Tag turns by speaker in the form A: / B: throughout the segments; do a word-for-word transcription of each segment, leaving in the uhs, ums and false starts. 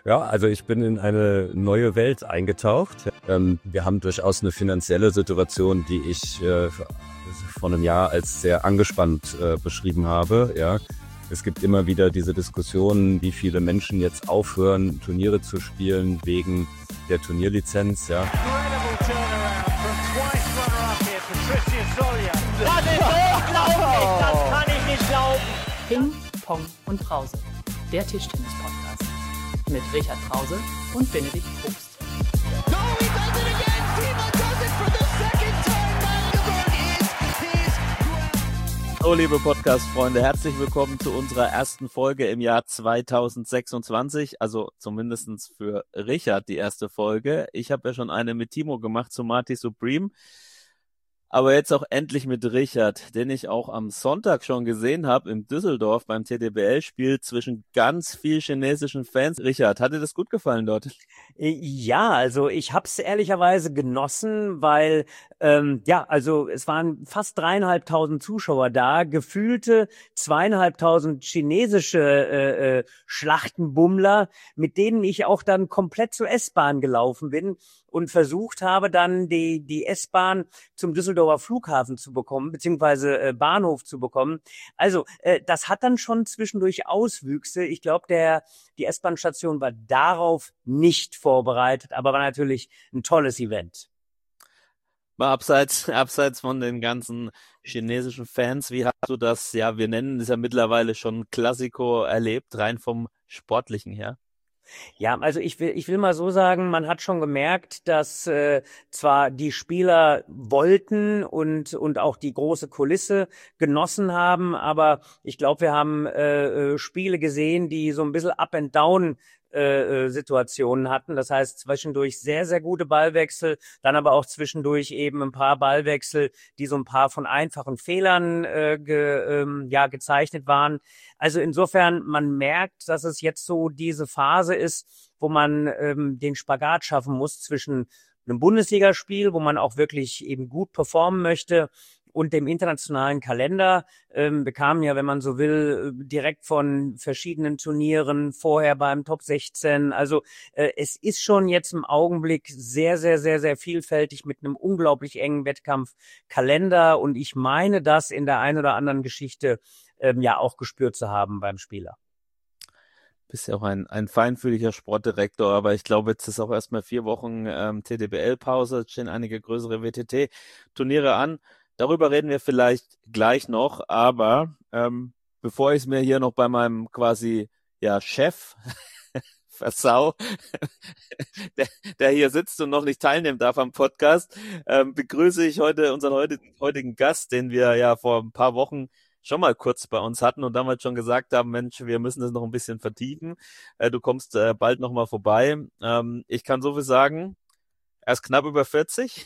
A: Ja, also ich bin in eine neue Welt eingetaucht. Ähm, wir haben durchaus eine finanzielle Situation, die ich äh, vor einem Jahr als sehr angespannt äh, beschrieben habe. Ja, es gibt immer wieder diese Diskussionen, wie viele Menschen jetzt aufhören, Turniere zu spielen wegen der Turnierlizenz. Ja.
B: Das ist unglaublich, das kann ich nicht glauben.
C: Ping, Pong und Brause, der Tischtennis-Podcast mit Richard Brause und Benedikt Probst.
D: No, he does it again. Timo does it for the second time. Magdeburg is his ground.
E: Hallo liebe Podcast-Freunde, herzlich willkommen zu unserer ersten Folge im Jahr zweitausendsechsundzwanzig, also zumindest für Richard die erste Folge. Ich habe ja schon eine mit Timo gemacht zu Marty Supreme, aber jetzt auch endlich mit Richard, den ich auch am Sonntag schon gesehen habe in Düsseldorf beim T D B L-Spiel zwischen ganz viel chinesischen Fans. Richard, hat dir das gut gefallen dort?
F: Ja, also ich habe es ehrlicherweise genossen, weil ähm, ja, also es waren fast dreieinhalbtausend Zuschauer da, gefühlte zweieinhalbtausend chinesische äh, äh, Schlachtenbummler, mit denen ich auch dann komplett zur S-Bahn gelaufen bin und versucht habe, dann die die S-Bahn zum Düsseldorfer Flughafen zu bekommen, beziehungsweise äh, Bahnhof zu bekommen. Also äh, das hat dann schon zwischendurch Auswüchse. Ich glaube, der die S-Bahn-Station war darauf nicht vorbereitet, aber war natürlich ein tolles Event.
E: Mal abseits, abseits von den ganzen chinesischen Fans, wie hast du das, ja, wir nennen es ja mittlerweile schon Klassiko erlebt, rein vom Sportlichen her?
F: Ja, also ich will, ich will mal so sagen, man hat schon gemerkt, dass äh, zwar die Spieler wollten und und auch die große Kulisse genossen haben, aber ich glaube, wir haben äh, Spiele gesehen, die so ein bisschen Up and Down äh, Situationen hatten. Das heißt, zwischendurch sehr, sehr gute Ballwechsel, dann aber auch zwischendurch eben ein paar Ballwechsel, die so ein paar von einfachen Fehlern äh, ge, ähm, ja gezeichnet waren. Also insofern, man merkt, dass es jetzt so diese Phase ist, wo man ähm, den Spagat schaffen muss zwischen einem Bundesligaspiel, wo man auch wirklich eben gut performen möchte, und dem internationalen Kalender. Ähm, bekamen ja, wenn man so will, direkt von verschiedenen Turnieren vorher beim Top sechzehn. Also äh, es ist schon jetzt im Augenblick sehr, sehr, sehr, sehr vielfältig mit einem unglaublich engen Wettkampfkalender. Und ich meine, das in der einen oder anderen Geschichte ähm, ja auch gespürt zu haben beim Spieler.
E: Bist ja auch ein, ein feinfühliger Sportdirektor, aber ich glaube, jetzt ist auch erstmal vier Wochen ähm, T D B L-Pause, es stehen einige größere W T T-Turniere an. Darüber reden wir vielleicht gleich noch, aber ähm, bevor ich es mir hier noch bei meinem quasi ja Chef versau, der, der hier sitzt und noch nicht teilnehmen darf am Podcast, ähm, begrüße ich heute unseren heutigen, heutigen Gast, den wir ja vor ein paar Wochen schon mal kurz bei uns hatten und damals schon gesagt haben, Mensch, wir müssen das noch ein bisschen vertiefen. Äh, du kommst äh, bald noch mal vorbei. Ähm, ich kann so viel sagen, er ist knapp über vierzig.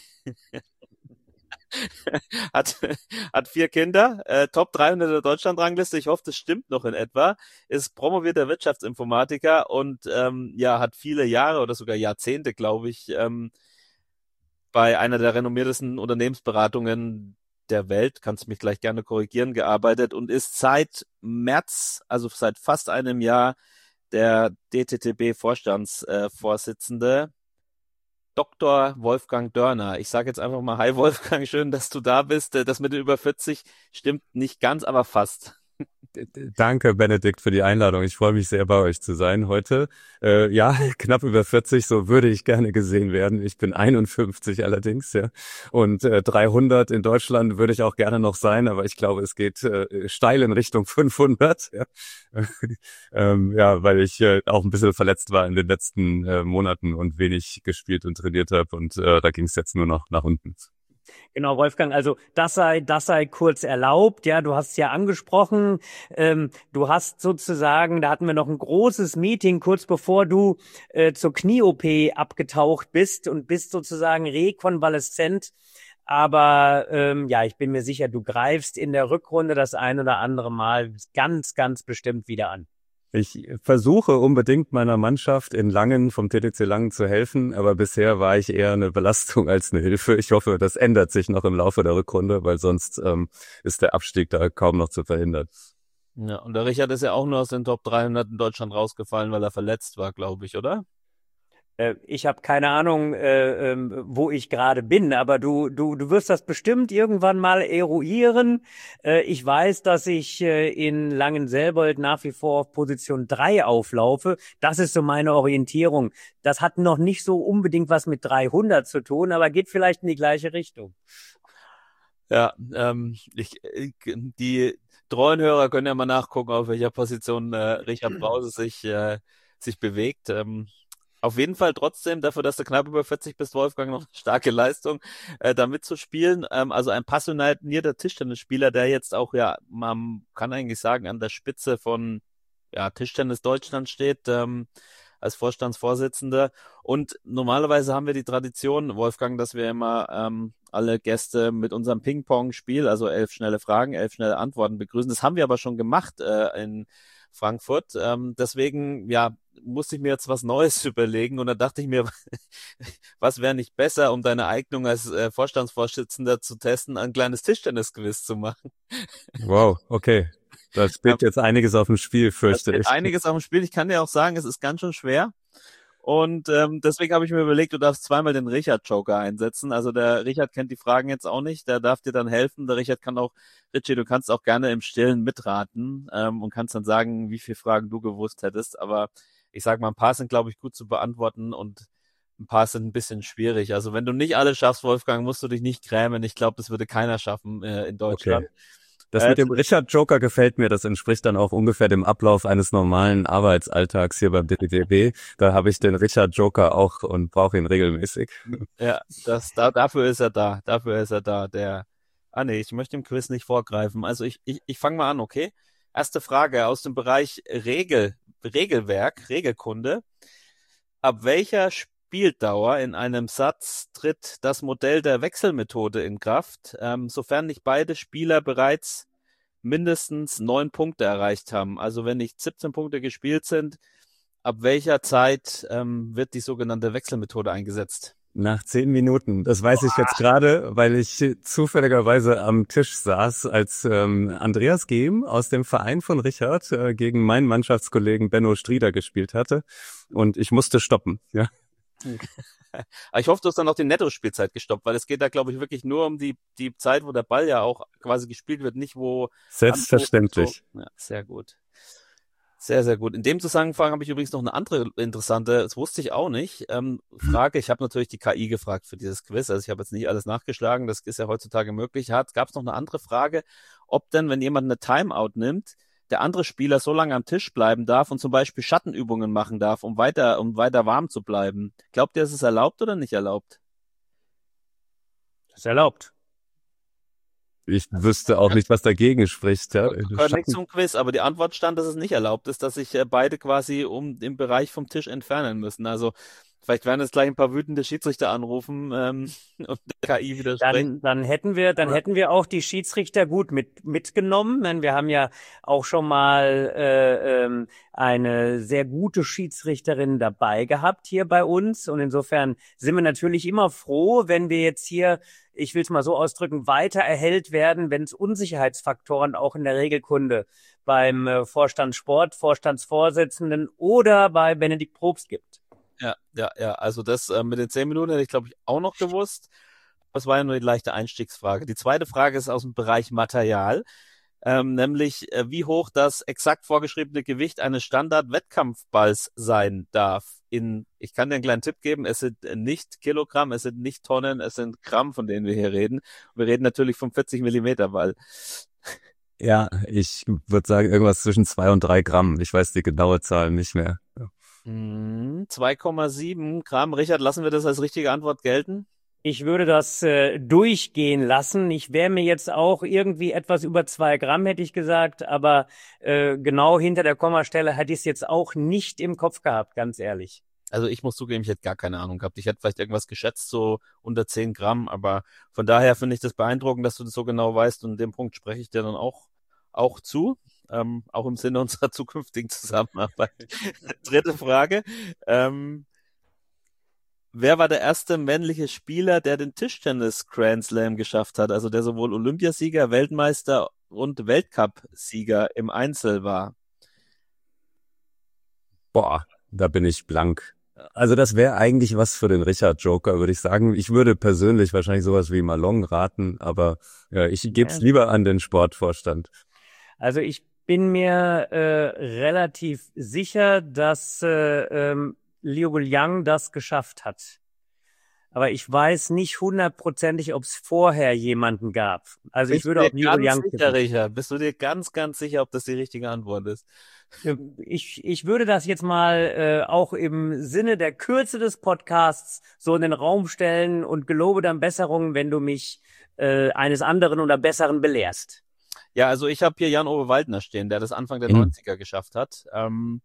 E: hat hat vier Kinder, äh, Top dreihundert der Deutschland-Rangliste, ich hoffe, das stimmt noch in etwa, ist promovierter Wirtschaftsinformatiker und ähm, ja hat viele Jahre oder sogar Jahrzehnte, glaube ich, ähm, bei einer der renommiertesten Unternehmensberatungen der Welt, kannst mich gleich gerne korrigieren, gearbeitet und ist seit März, also seit fast einem Jahr, der D T T B-Vorstandsvorsitzende. Äh, Doktor Wolfgang Dörner. Ich sage jetzt einfach mal, hi Wolfgang, schön, dass du da bist. Das mit den über vierzig stimmt nicht ganz, aber fast.
A: Danke, Benedikt, für die Einladung. Ich freue mich sehr, bei euch zu sein heute. Äh, ja, knapp über vierzig, so würde ich gerne gesehen werden. Ich bin einundfünfzig allerdings, ja. Und äh, dreihundert in Deutschland würde ich auch gerne noch sein, aber ich glaube, es geht äh, steil in Richtung fünfhundert. Ja, ähm, ja weil ich äh, auch ein bisschen verletzt war in den letzten äh, Monaten und wenig gespielt und trainiert habe. Und äh, da ging es jetzt nur noch nach unten.
F: Genau, Wolfgang, also das sei, das sei kurz erlaubt. Ja, du hast es ja angesprochen. Ähm, du hast sozusagen, da hatten wir noch ein großes Meeting kurz bevor du äh, zur Knie-O P abgetaucht bist und bist sozusagen rekonvaleszent. Aber ähm, ja, ich bin mir sicher, du greifst in der Rückrunde das ein oder andere Mal ganz, ganz bestimmt wieder an.
A: Ich versuche unbedingt meiner Mannschaft in Langen vom T D C Langen zu helfen, aber bisher war ich eher eine Belastung als eine Hilfe. Ich hoffe, das ändert sich noch im Laufe der Rückrunde, weil sonst ähm, ist der Abstieg da kaum noch zu verhindern.
E: Ja, und der Richard ist ja auch nur aus den Top dreihundert in Deutschland rausgefallen, weil er verletzt war, glaube ich, oder?
F: Äh, Ich habe keine Ahnung, äh, ähm, wo ich gerade bin, aber du, du, du wirst das bestimmt irgendwann mal eruieren. Äh, ich weiß, dass ich äh, in Langenselbold nach wie vor auf Position drei auflaufe. Das ist so meine Orientierung. Das hat noch nicht so unbedingt was mit dreihundert zu tun, aber geht vielleicht in die gleiche Richtung.
E: Ja, ähm, ich, ich, die treuen Hörer können ja mal nachgucken, auf welcher Position äh, Richard Brause sich, äh, sich bewegt. Ähm, auf jeden Fall trotzdem, dafür, dass du knapp über vierzig bist, Wolfgang, noch eine starke Leistung, äh, da mitzuspielen. Ähm, also ein passionierter Tischtennisspieler, der jetzt auch, ja, man kann eigentlich sagen, an der Spitze von ja, Tischtennis Deutschland steht, ähm, als Vorstandsvorsitzender. Und normalerweise haben wir die Tradition, Wolfgang, dass wir immer ähm, alle Gäste mit unserem Ping-Pong-Spiel, also elf schnelle Fragen, elf schnelle Antworten begrüßen. Das haben wir aber schon gemacht äh, in Frankfurt. Ähm, deswegen, ja, musste ich mir jetzt was Neues überlegen und da dachte ich mir, was wäre nicht besser, um deine Eignung als äh, Vorstandsvorsitzender zu testen, ein kleines Tischtennis-Quiz zu machen.
A: Wow, okay. Da steht jetzt einiges auf dem Spiel,
E: Da
A: fürchte
E: steht
A: ich.
E: einiges auf dem Spiel. Ich kann dir auch sagen, es ist ganz schön schwer. Und ähm, deswegen habe ich mir überlegt, du darfst zweimal den Richard-Joker einsetzen. Also der Richard kennt die Fragen jetzt auch nicht, der darf dir dann helfen. Der Richard kann auch, Richie, du kannst auch gerne im Stillen mitraten ähm, und kannst dann sagen, wie viele Fragen du gewusst hättest. Aber ich sag mal, ein paar sind, glaube ich, gut zu beantworten und ein paar sind ein bisschen schwierig. Also wenn du nicht alle schaffst, Wolfgang, musst du dich nicht grämen. Ich glaube, das würde keiner schaffen äh, in Deutschland.
A: Okay. Das
E: Äh,
A: mit dem Richard Joker gefällt mir, das entspricht dann auch ungefähr dem Ablauf eines normalen Arbeitsalltags hier beim D D B. Da habe ich den Richard Joker auch und brauche ihn regelmäßig.
E: Ja, das, da, dafür ist er da. Dafür ist er da. Der, ah nee, ich möchte im Quiz nicht vorgreifen. Also ich, ich, ich fange mal an, okay? Erste Frage aus dem Bereich Regel, Regelwerk, Regelkunde. Ab welcher Spieldauer in einem Satz tritt das Modell der Wechselmethode in Kraft, ähm, sofern nicht beide Spieler bereits mindestens neun Punkte erreicht haben? Also wenn nicht siebzehn Punkte gespielt sind, ab welcher Zeit ähm, wird die sogenannte Wechselmethode eingesetzt?
A: Nach zehn Minuten. Das weiß ich jetzt gerade, weil ich zufälligerweise am Tisch saß, als ähm, Andreas Gehm aus dem Verein von Richard äh, gegen meinen Mannschaftskollegen Benno Strieder gespielt hatte. Und ich musste stoppen, ja.
E: Aber ich hoffe, du hast dann auch die Netto-Spielzeit gestoppt, weil es geht da, glaube ich, wirklich nur um die, die Zeit, wo der Ball ja auch quasi gespielt wird, nicht wo...
A: Selbstverständlich.
E: So. Ja, sehr gut. Sehr, sehr gut. In dem Zusammenhang habe ich übrigens noch eine andere interessante, das wusste ich auch nicht, ähm, Frage. Ich habe natürlich die K I gefragt für dieses Quiz, also ich habe jetzt nicht alles nachgeschlagen, das ist ja heutzutage möglich. Gab es noch eine andere Frage, ob denn, wenn jemand eine Timeout nimmt, der andere Spieler so lange am Tisch bleiben darf und zum Beispiel Schattenübungen machen darf, um weiter, um weiter warm zu bleiben. Glaubt ihr, ist es erlaubt oder nicht erlaubt?
F: Das ist erlaubt.
A: Ich wüsste auch nicht, was dagegen spricht. Ja.
E: Gehört nicht zum Quiz, aber die Antwort stand, dass es nicht erlaubt ist, dass sich äh, beide quasi um den Bereich vom Tisch entfernen müssen. Also vielleicht werden jetzt gleich ein paar wütende Schiedsrichter anrufen ähm, und der K I widersprechen.
F: Dann, dann hätten wir, dann hätten wir auch die Schiedsrichter gut mit mitgenommen, denn wir haben ja auch schon mal äh, ähm, eine sehr gute Schiedsrichterin dabei gehabt hier bei uns und insofern sind wir natürlich immer froh, wenn wir jetzt hier, ich will es mal so ausdrücken, weiter erhellt werden, wenn es Unsicherheitsfaktoren auch in der Regelkunde beim äh, Vorstand Sport, Vorstandsvorsitzenden oder bei Benedikt Probst gibt.
E: Ja, ja, ja. Also das äh, mit den zehn Minuten hätte ich, glaube ich, auch noch gewusst. Das war ja nur die leichte Einstiegsfrage. Die zweite Frage ist aus dem Bereich Material, ähm, nämlich äh, wie hoch das exakt vorgeschriebene Gewicht eines Standard-Wettkampfballs sein darf. In, ich kann dir einen kleinen Tipp geben, es sind nicht Kilogramm, es sind nicht Tonnen, es sind Gramm, von denen wir hier reden. Wir reden natürlich vom vierzig Millimeter Ball.
A: Ja, ich würde sagen irgendwas zwischen zwei und drei Gramm. Ich weiß die genaue Zahl nicht mehr. Ja.
E: zwei Komma sieben Gramm. Richard, lassen wir das als richtige Antwort gelten?
F: Ich würde das äh, durchgehen lassen. Ich wäre mir jetzt auch irgendwie etwas über zwei Gramm, hätte ich gesagt, aber äh, genau hinter der Kommastelle hätte ich es jetzt auch nicht im Kopf gehabt, ganz ehrlich.
E: Also ich muss zugeben, ich hätte gar keine Ahnung gehabt. Ich hätte vielleicht irgendwas geschätzt, so unter zehn Gramm, aber von daher finde ich das beeindruckend, dass du das so genau weißt und in dem Punkt spreche ich dir dann auch, auch zu. Ähm, auch im Sinne unserer zukünftigen Zusammenarbeit. Dritte Frage. Ähm, wer war der erste männliche Spieler, der den Tischtennis Grand Slam geschafft hat? Also der sowohl Olympiasieger, Weltmeister und Weltcup-Sieger im Einzel war?
A: Boah, da bin ich blank. Also das wäre eigentlich was für den Richard Joker, würde ich sagen. Ich würde persönlich wahrscheinlich sowas wie Malone raten, aber ja, ich gebe es
F: Ja.
A: lieber an den Sportvorstand.
F: Also ich bin mir äh, relativ sicher, dass äh, ähm, Liu Guoliang das geschafft hat. Aber ich weiß nicht hundertprozentig, ob es vorher jemanden gab. Also ich
E: Bist
F: würde
E: du
F: auf
E: dir
F: Liu
E: ganz
F: Guoliang
E: sicher,
F: tippen.
E: Richard? Bist du dir ganz, ganz sicher, ob das die richtige Antwort ist?
F: Ich, ich würde das jetzt mal äh, auch im Sinne der Kürze des Podcasts so in den Raum stellen und gelobe dann Besserung, wenn du mich äh, eines anderen oder Besseren belehrst.
E: Ja, also ich habe hier Jan-Ove Waldner stehen, der das Anfang der
A: Mhm.
E: neunziger geschafft hat. Ähm,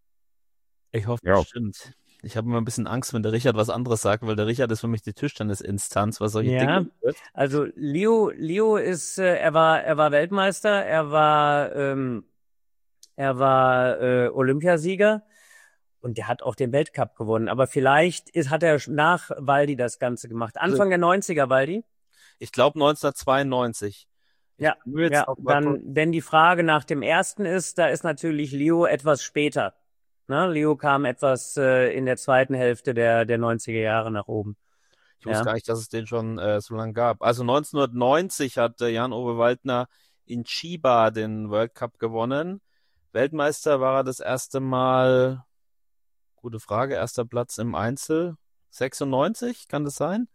E: ich hoffe, das
A: Ja.
E: stimmt. Ich habe immer ein bisschen Angst, wenn der Richard was anderes sagt, weil der Richard ist für mich die Tischtennisinstanz, was solche
F: Ja,
E: Dinge wird.
F: also Leo, Leo ist, äh, er war, er war Weltmeister, er war, ähm, er war äh, Olympiasieger und der hat auch den Weltcup gewonnen. Aber vielleicht ist, hat er nach Waldi das Ganze gemacht. Anfang der neunziger, Waldi?
E: Ich glaube neunzehnhundertzweiundneunzig. Ich
F: Ja,
E: will jetzt
F: ja,
E: noch mal kurz-
F: dann, denn die Frage nach dem ersten ist, da ist natürlich Leo etwas später. Ne? Leo kam etwas äh, in der zweiten Hälfte der, der neunziger Jahre nach oben.
E: Ich wusste
F: Ja.
E: gar nicht, dass es den schon äh, so lange gab. Also neunzehnhundertneunzig hat äh, Jan-Ove Waldner in Chiba den World Cup gewonnen. Weltmeister war er das erste Mal, gute Frage, erster Platz im Einzel. sechsundneunzig, kann das sein?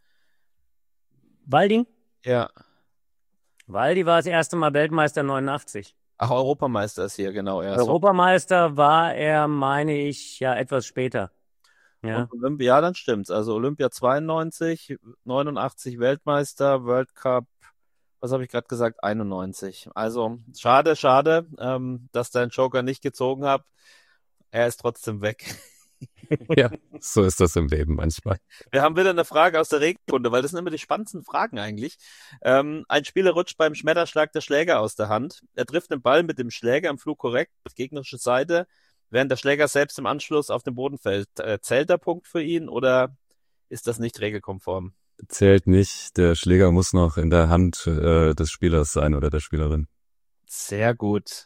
F: Waldi?
E: Ja.
F: Waldi war das erste Mal Weltmeister neunundachtzig.
E: Ach, Europameister ist hier, genau. Ja, so.
F: Europameister war er, meine ich, ja etwas später. Ja.
E: Und Olympia, ja, dann stimmt's. Also Olympia zweiundneunzig, neunundachtzig Weltmeister, World Cup, was habe ich gerade gesagt, einundneunzig. Also schade, schade, ähm, dass dein Joker nicht gezogen hat. Er ist trotzdem weg.
A: Ja, so ist das im Leben manchmal.
E: Wir haben wieder eine Frage aus der Regelkunde, weil das sind immer die spannendsten Fragen eigentlich. Ähm, ein Spieler rutscht beim Schmetterschlag der Schläger aus der Hand. Er trifft den Ball mit dem Schläger im Flug korrekt auf gegnerische Seite, während der Schläger selbst im Anschluss auf den Boden fällt. Äh, zählt der Punkt für ihn oder ist das nicht regelkonform?
A: Zählt nicht. Der Schläger muss noch in der Hand äh, des Spielers sein oder der Spielerin.
E: Sehr gut.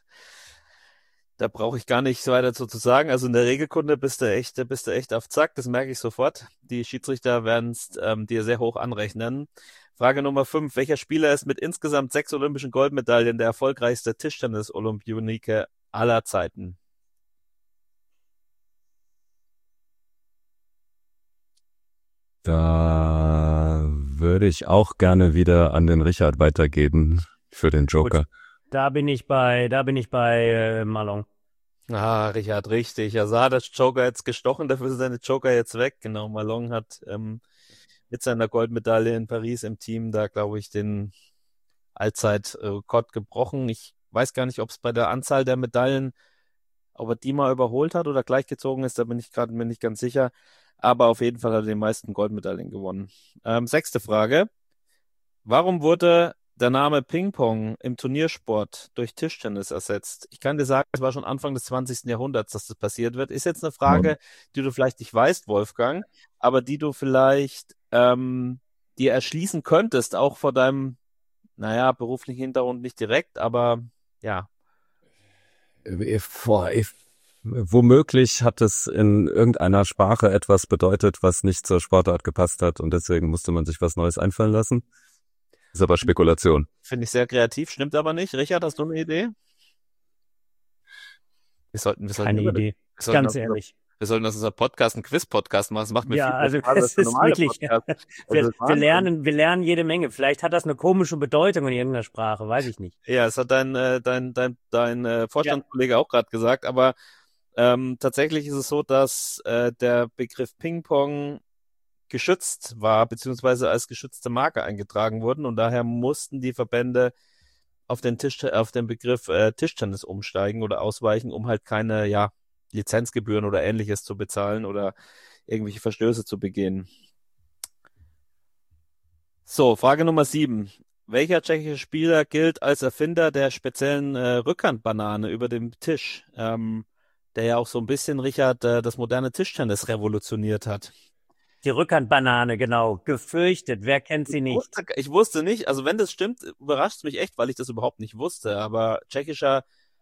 E: Da brauche ich gar nichts weiter zu, zu sagen. Also in der Regelkunde bist du echt, bist du echt auf Zack. Das merke ich sofort. Die Schiedsrichter werden es ähm, dir sehr hoch anrechnen. Frage Nummer fünf. Welcher Spieler ist mit insgesamt sechs olympischen Goldmedaillen der erfolgreichste Tischtennis-Olympionike aller Zeiten?
A: Da würde ich auch gerne wieder an den Richard weitergeben für den Joker.
F: Da bin ich bei, da bin ich bei äh, Malone.
E: Ah, Richard, richtig. Also hat der Joker jetzt gestochen, dafür sind seine Joker jetzt weg. Genau, Malone hat ähm, mit seiner Goldmedaille in Paris im Team da, glaube ich, den Allzeitrekord gebrochen. Ich weiß gar nicht, ob es bei der Anzahl der Medaillen, ob er die mal überholt hat oder gleichgezogen ist, da bin ich gerade mir nicht ganz sicher. Aber auf jeden Fall hat er die meisten Goldmedaillen gewonnen. Ähm, sechste Frage. Warum wurde der Name Ping-Pong im Turniersport durch Tischtennis ersetzt? Ich kann dir sagen, es war schon Anfang des zwanzigsten Jahrhunderts, dass das passiert wird. Ist jetzt eine Frage, die du vielleicht nicht weißt, Wolfgang, aber die du vielleicht ähm, dir erschließen könntest, auch vor deinem, naja, beruflichen Hintergrund nicht direkt, aber ja.
A: Äh, Boah, ich, womöglich hat es in irgendeiner Sprache etwas bedeutet, was nicht zur Sportart gepasst hat und deswegen musste man sich was Neues einfallen lassen. Ist aber Spekulation.
E: Finde ich sehr kreativ, stimmt aber nicht. Richard, hast du eine Idee? Wir sollten, wir sollten
F: Keine
E: über-
F: Idee.
E: wir sollten
F: Ganz
E: aus-
F: ehrlich.
E: Wir sollten aus unserem Podcast einen Quiz-Podcast machen. Das macht mir
F: Ja,
E: viel mehr
F: also
E: Spaß als
F: es
E: der
F: ist
E: normale
F: wirklich,
E: Podcast. Also
F: wir,
E: das ist
F: wir
E: Wahnsinn.
F: lernen, wir lernen jede Menge. Vielleicht hat das eine komische Bedeutung in irgendeiner Sprache, weiß ich nicht.
E: Ja, es hat dein, äh, dein, dein, dein äh, Vorstandskollege auch gerade gesagt, aber ähm, tatsächlich ist es so, dass äh, der Begriff Ping-Pong geschützt war, beziehungsweise als geschützte Marke eingetragen wurden und daher mussten die Verbände auf den Tisch, auf den Begriff äh, Tischtennis umsteigen oder ausweichen, um halt keine, ja, Lizenzgebühren oder ähnliches zu bezahlen oder irgendwelche Verstöße zu begehen. So, Frage Nummer sieben. Welcher tschechische Spieler gilt als Erfinder der speziellen äh, Rückhandbanane über dem Tisch, ähm, der ja auch so ein bisschen, Richard, äh, das moderne Tischtennis revolutioniert hat?
F: Die Rückhandbanane, genau. Gefürchtet. Wer kennt sie
E: Ich
F: nicht?
E: wusste, ich wusste nicht, also wenn das stimmt, überrascht es mich echt, weil ich das überhaupt nicht wusste. Aber tschechischer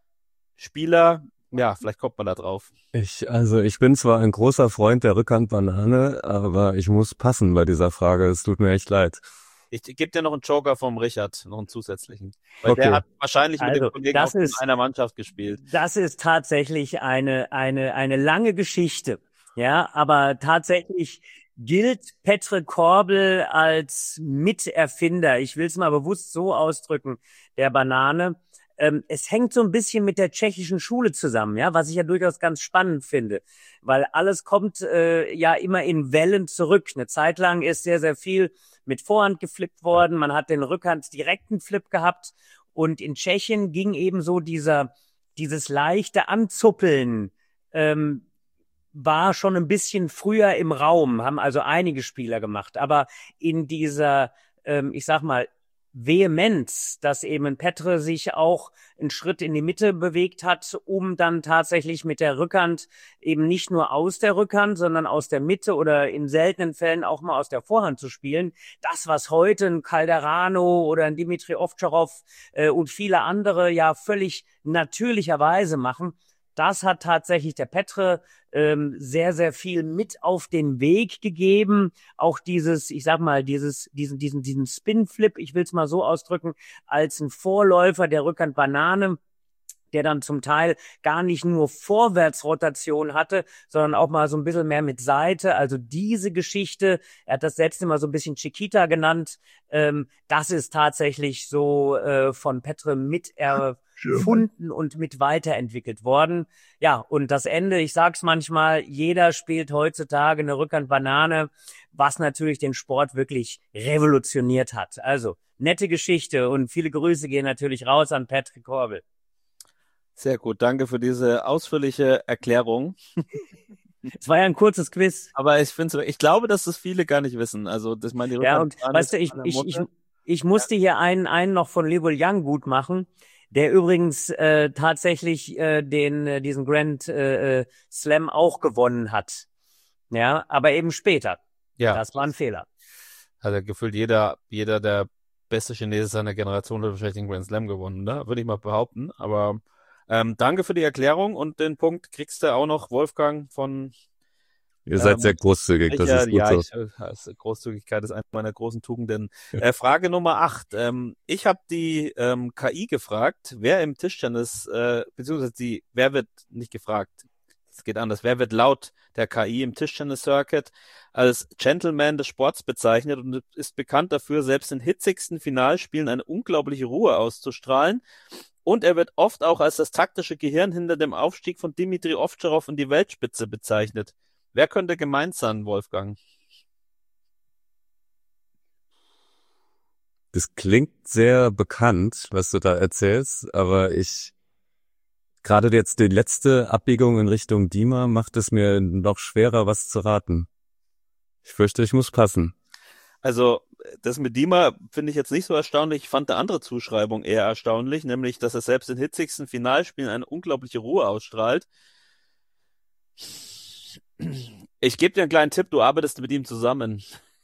E: Spieler, ja, vielleicht kommt man da drauf.
A: Ich, also ich bin zwar ein großer Freund der Rückhandbanane, aber ich muss passen bei dieser Frage. Es tut mir echt leid.
E: Ich gebe dir noch einen Joker vom Richard, noch einen zusätzlichen. Weil
A: Okay.
E: der hat wahrscheinlich mit
F: Also,
E: dem Kollegen
F: das
E: auch in
F: ist-
E: einer Mannschaft gespielt.
F: Das ist tatsächlich eine, eine, eine lange Geschichte. Ja, aber tatsächlich gilt Petr Korbel als Miterfinder. Ich will es mal bewusst so ausdrücken, der Banane. Ähm, es hängt so ein bisschen mit der tschechischen Schule zusammen, ja, was ich ja durchaus ganz spannend finde, weil alles kommt äh, ja immer in Wellen zurück. Eine Zeit lang ist sehr, sehr viel mit Vorhand geflippt worden. Man hat den Rückhand direkten Flip gehabt und in Tschechien ging eben so dieser, dieses leichte Anzuppeln, ähm, war schon ein bisschen früher im Raum, haben also einige Spieler gemacht. Aber in dieser, ähm, ich sag mal, Vehemenz, dass eben Petr sich auch einen Schritt in die Mitte bewegt hat, um dann tatsächlich mit der Rückhand eben nicht nur aus der Rückhand, sondern aus der Mitte oder in seltenen Fällen auch mal aus der Vorhand zu spielen. Das, was heute ein Calderano oder ein Dimitri Ovtcharov äh, und viele andere ja völlig natürlicherweise machen, das hat tatsächlich der Petr ähm, sehr, sehr viel mit auf den Weg gegeben. Auch dieses, ich sag mal, dieses, diesen, diesen, diesen Spin-Flip, ich will es mal so ausdrücken, als ein Vorläufer der Rückhandbanane, der dann zum Teil gar nicht nur Vorwärtsrotation hatte, sondern auch mal so ein bisschen mehr mit Seite. Also diese Geschichte, er hat das selbst immer so ein bisschen Chiquita genannt, ähm, das ist tatsächlich so äh, von Petr mit erfunden und mit weiterentwickelt worden. Ja, und das Ende, ich sag's manchmal, jeder spielt heutzutage eine Rückhandbanane, was natürlich den Sport wirklich revolutioniert hat. Also, nette Geschichte und viele Grüße gehen natürlich raus an Petr Korbel.
E: Sehr gut, danke für diese ausführliche Erklärung.
F: Es war ja ein kurzes Quiz.
E: Aber ich finde, ich glaube, dass das viele gar nicht wissen. Also, das meine die
F: Ja, und
E: Rückhandbahn
F: weißt du,
E: ist
F: ich,
E: eine
F: ich, ich,
E: Mutter.
F: ich musste hier einen, einen noch von Lebul Young gut machen, der übrigens äh, tatsächlich äh, den äh, diesen Grand äh, äh, Slam auch gewonnen hat. Ja, aber eben später.
E: Ja,
F: Das war ein Fehler.
E: also gefühlt jeder, jeder der beste Chinese seiner Generation hat wahrscheinlich den Grand Slam gewonnen, ne? Würde ich mal behaupten. Aber ähm, danke für die Erklärung und den Punkt kriegst du auch noch, Wolfgang, von
A: Ihr seid
E: Ähm,
A: sehr großzügig, das
E: Richard.
A: ist gut
E: Ja,
A: so.
E: ich, äh, also Großzügigkeit ist eine meiner großen Tugenden. Äh, Frage Nummer acht. Ähm, ich habe die ähm, K I gefragt, wer im Tischtennis, äh, beziehungsweise die, wer wird nicht gefragt, es geht anders, wer wird laut der K I im Tischtennis-Circuit als Gentleman des Sports bezeichnet und ist bekannt dafür, selbst in hitzigsten Finalspielen eine unglaubliche Ruhe auszustrahlen. Und er wird oft auch als das taktische Gehirn hinter dem Aufstieg von Dimitri Ovtcharov in die Weltspitze bezeichnet. Wer könnte gemeint sein, Wolfgang?
A: Das klingt sehr bekannt, was du da erzählst, aber ich, gerade jetzt die letzte Abbiegung in Richtung Dima macht es mir noch schwerer, was zu raten. Ich fürchte, ich muss passen.
E: Also, das mit Dima finde ich jetzt nicht so erstaunlich. Ich fand eine andere Zuschreibung eher erstaunlich, nämlich, dass er selbst in hitzigsten Finalspielen eine unglaubliche Ruhe ausstrahlt. Ich gebe dir einen kleinen Tipp, du arbeitest mit ihm zusammen.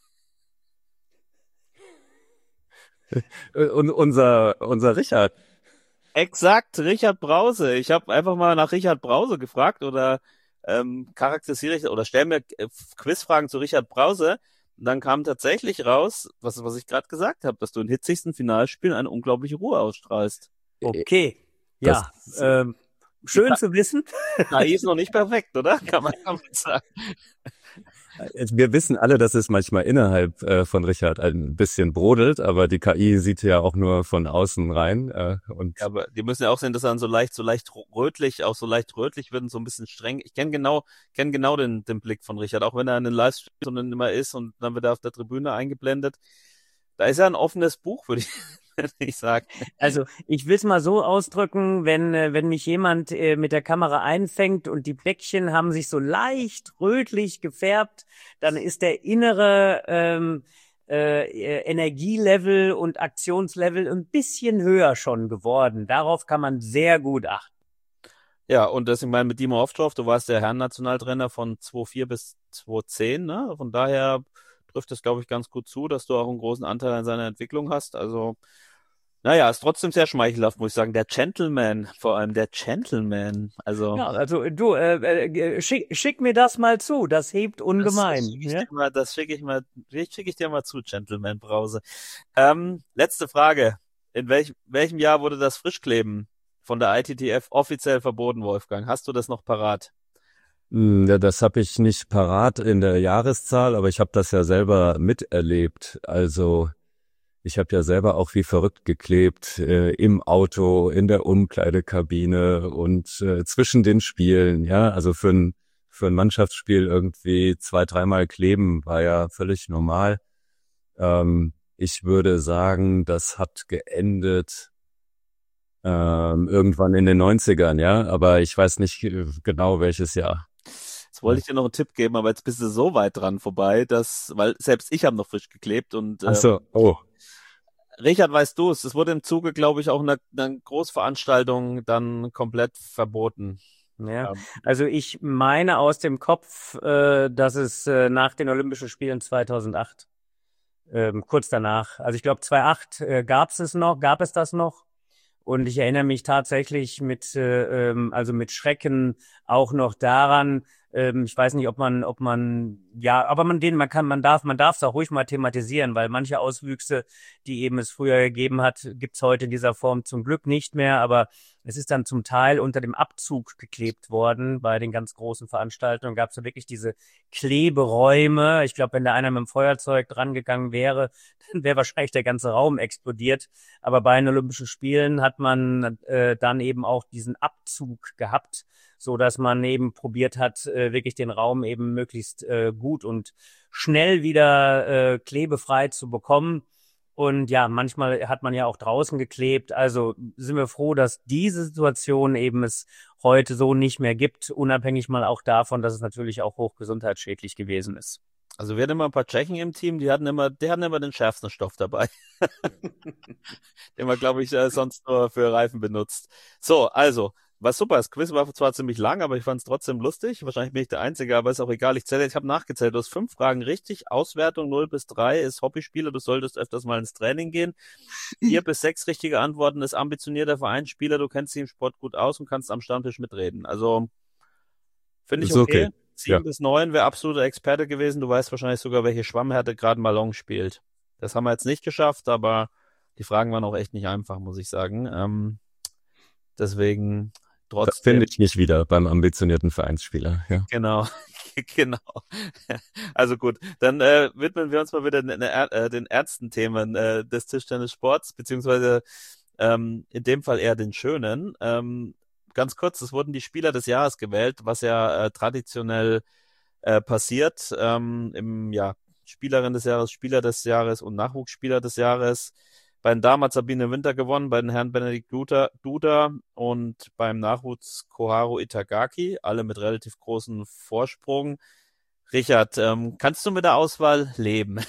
A: Und unser, unser Richard.
E: Exakt, Richard Brause. Ich habe einfach mal nach Richard Brause gefragt oder ähm, charakterisiere ich oder stell mir äh, Quizfragen zu Richard Brause. Und dann kam tatsächlich raus, was, was ich gerade gesagt habe, dass du in hitzigsten Finalspielen eine unglaubliche Ruhe ausstrahlst.
F: Okay. Ja,
A: Das-
F: ähm, schön zu wissen.
E: K I ist noch nicht perfekt, oder? Kann man damit sagen.
A: Wir wissen alle, dass es manchmal innerhalb äh, von Richard ein bisschen brodelt, aber die K I sieht ja auch nur von außen rein. Äh, und
E: Ja, aber die müssen ja auch sehen, dass er dann so leicht, so leicht rötlich, auch so leicht rötlich wird und so ein bisschen streng. Ich kenne genau, kenne genau den, den Blick von Richard, auch wenn er in den Livestreams und immer ist und dann wird er auf der Tribüne eingeblendet. Da ist er ein offenes Buch, würde ich, würde ich sagen.
F: Also ich will es mal so ausdrücken, wenn äh, wenn mich jemand äh, mit der Kamera einfängt und die Bäckchen haben sich so leicht rötlich gefärbt, dann ist der innere ähm, äh, äh, Energielevel und Aktionslevel ein bisschen höher schon geworden. Darauf kann man sehr gut achten.
E: Ja, und das, ich meine, mit Dimo Ovtcharov, du warst der Herren-Nationaltrainer von zweitausendvier bis zweitausendzehn, ne? Von daher trifft es, glaube ich, ganz gut zu, dass du auch einen großen Anteil an seiner Entwicklung hast. Also, naja, ist trotzdem sehr schmeichelhaft, muss ich sagen. Der Gentleman, vor allem der Gentleman. Also,
F: Ja, also du, äh, äh, schick, schick mir das mal zu, das hebt
E: das
F: ungemein.
E: schicke ich
F: Ja?
E: dir mal, das schicke ich mal, schicke ich dir mal zu, Gentleman Brause. Ähm, letzte Frage. In welchem, welchem Jahr wurde das Frischkleben von der I T T F offiziell verboten, Wolfgang? Hast du das noch parat?
A: Hm, Ja, das habe ich nicht parat in der Jahreszahl, aber ich habe das ja selber miterlebt. Also ich habe ja selber auch wie verrückt geklebt, äh, im Auto, in der Umkleidekabine und äh, zwischen den Spielen. Ja, also für ein für ein Mannschaftsspiel irgendwie zwei, dreimal kleben war ja völlig normal. Ähm, ich würde sagen, das hat geendet ähm, irgendwann in den Neunzigern, ja, aber ich weiß nicht äh, genau welches Jahr.
E: Jetzt wollte ich dir noch einen Tipp geben, aber jetzt bist du so weit dran vorbei, dass, weil selbst ich habe noch frisch geklebt und
A: Ach
E: ähm,
A: so, oh.
E: Richard, weißt du es, es wurde im Zuge, glaube ich, auch einer, einer Großveranstaltung dann komplett verboten.
F: Ja,
E: Ähm,
F: also ich meine aus dem Kopf, äh, dass es äh, nach den Olympischen Spielen zweitausendacht, ähm, kurz danach, also ich glaube zweitausendacht äh, gab es es noch, gab es das noch. Und ich erinnere mich tatsächlich mit, äh, ähm, also mit Schrecken auch noch daran. Ähm, ich weiß nicht, ob man, ob man, ja, aber man den, man kann, man darf, man darf es auch ruhig mal thematisieren, weil manche Auswüchse, die eben es früher gegeben hat, gibt's heute in dieser Form zum Glück nicht mehr. Aber es ist dann zum Teil unter dem Abzug geklebt worden bei den ganz großen Veranstaltungen. Gab es ja wirklich diese Kleberäume. Ich glaube, wenn da einer mit dem Feuerzeug dran gegangen wäre, dann wäre wahrscheinlich der ganze Raum explodiert. Aber bei den Olympischen Spielen hat man äh, dann eben auch diesen Abzug gehabt, so dass man eben probiert hat, äh, wirklich den Raum eben möglichst äh, gut und schnell wieder äh, klebefrei zu bekommen. Und ja, manchmal hat man ja auch draußen geklebt. Also sind wir froh, dass diese Situation eben es heute so nicht mehr gibt, unabhängig mal auch davon, dass es natürlich auch hochgesundheitsschädlich gewesen ist.
E: Also wir hatten immer ein paar Tschechen im Team, die hatten immer, die hatten immer den schärfsten Stoff dabei. Den man, glaube ich, äh, sonst nur für Reifen benutzt. So, also, war super. Das Quiz war zwar ziemlich lang, aber ich fand es trotzdem lustig. Wahrscheinlich bin ich der Einzige, aber ist auch egal. Ich zähle, ich habe nachgezählt. Du hast fünf Fragen richtig. Auswertung null bis drei ist Hobbyspieler. Du solltest öfters mal ins Training gehen. Vier bis sechs richtige Antworten ist ambitionierter Vereinsspieler. Du kennst dich im Sport gut aus und kannst am Stammtisch mitreden. Also, finde ich
A: Ist
E: okay.
A: okay.
E: Sieben
A: Ja.
E: bis neun wäre absoluter Experte gewesen. Du weißt wahrscheinlich sogar, welche Schwammhärte gerade Malone spielt. Das haben wir jetzt nicht geschafft, aber die Fragen waren auch echt nicht einfach, muss ich sagen. Ähm, deswegen
A: Das finde
E: trotzdem,
A: ich nicht wieder beim ambitionierten Vereinsspieler. Ja.
E: genau, genau. Also gut, dann äh, widmen wir uns mal wieder den, äh, den ernsten Themen äh, des Tischtennissports, beziehungsweise ähm, in dem Fall eher den schönen. Ähm, ganz kurz, es wurden die Spieler des Jahres gewählt, was ja äh, traditionell äh, passiert. Ähm, im ja, Spielerin des Jahres, Spieler des Jahres und Nachwuchsspieler des Jahres. Bei den Damen hat Sabine Winter gewonnen, bei den Herren Benedikt Duda, Duda und beim Nachwuchs Koharu Itagaki, alle mit relativ großem Vorsprung. Richard, ähm, kannst du mit der Auswahl leben?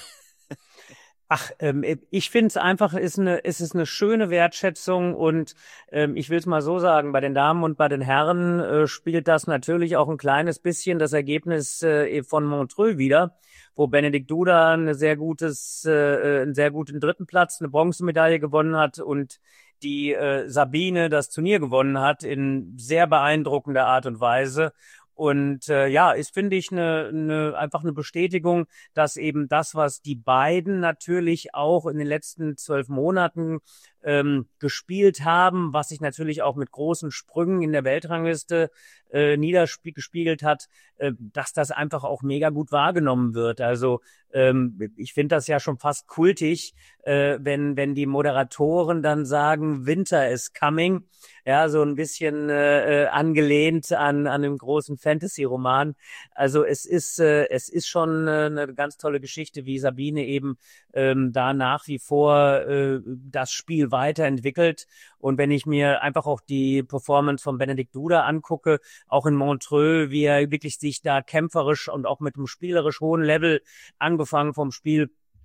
F: Ach, ähm, ich finde es einfach, ist eine, es ist eine schöne Wertschätzung und ähm, ich will es mal so sagen, bei den Damen und bei den Herren äh, spielt das natürlich auch ein kleines bisschen das Ergebnis äh, von Montreux wieder, wo Benedikt Duda eine sehr gutes, äh, einen sehr guten dritten Platz, eine Bronzemedaille gewonnen hat und die äh, Sabine das Turnier gewonnen hat in sehr beeindruckender Art und Weise. Und äh, ja, ist, finde ich, eine, eine, einfach eine Bestätigung, dass eben das, was die beiden natürlich auch in den letzten zwölf Monaten ähm, gespielt haben, was sich natürlich auch mit großen Sprüngen in der Weltrangliste äh, niedergespiegelt hat, äh, dass das einfach auch mega gut wahrgenommen wird. Also ähm, ich finde das ja schon fast kultig, äh, wenn wenn die Moderatoren dann sagen, Winter is coming. Ja, so ein bisschen äh, angelehnt an an einem großen Fantasy-Roman. Also es ist äh, es ist schon äh, eine ganz tolle Geschichte, wie Sabine eben ähm, da nach wie vor äh, das Spiel weiterentwickelt. Und wenn ich mir einfach auch die Performance von Benedikt Duda angucke, auch in Montreux, wie er wirklich sich da kämpferisch und auch mit einem spielerisch hohen Level, angefangen vom Spiel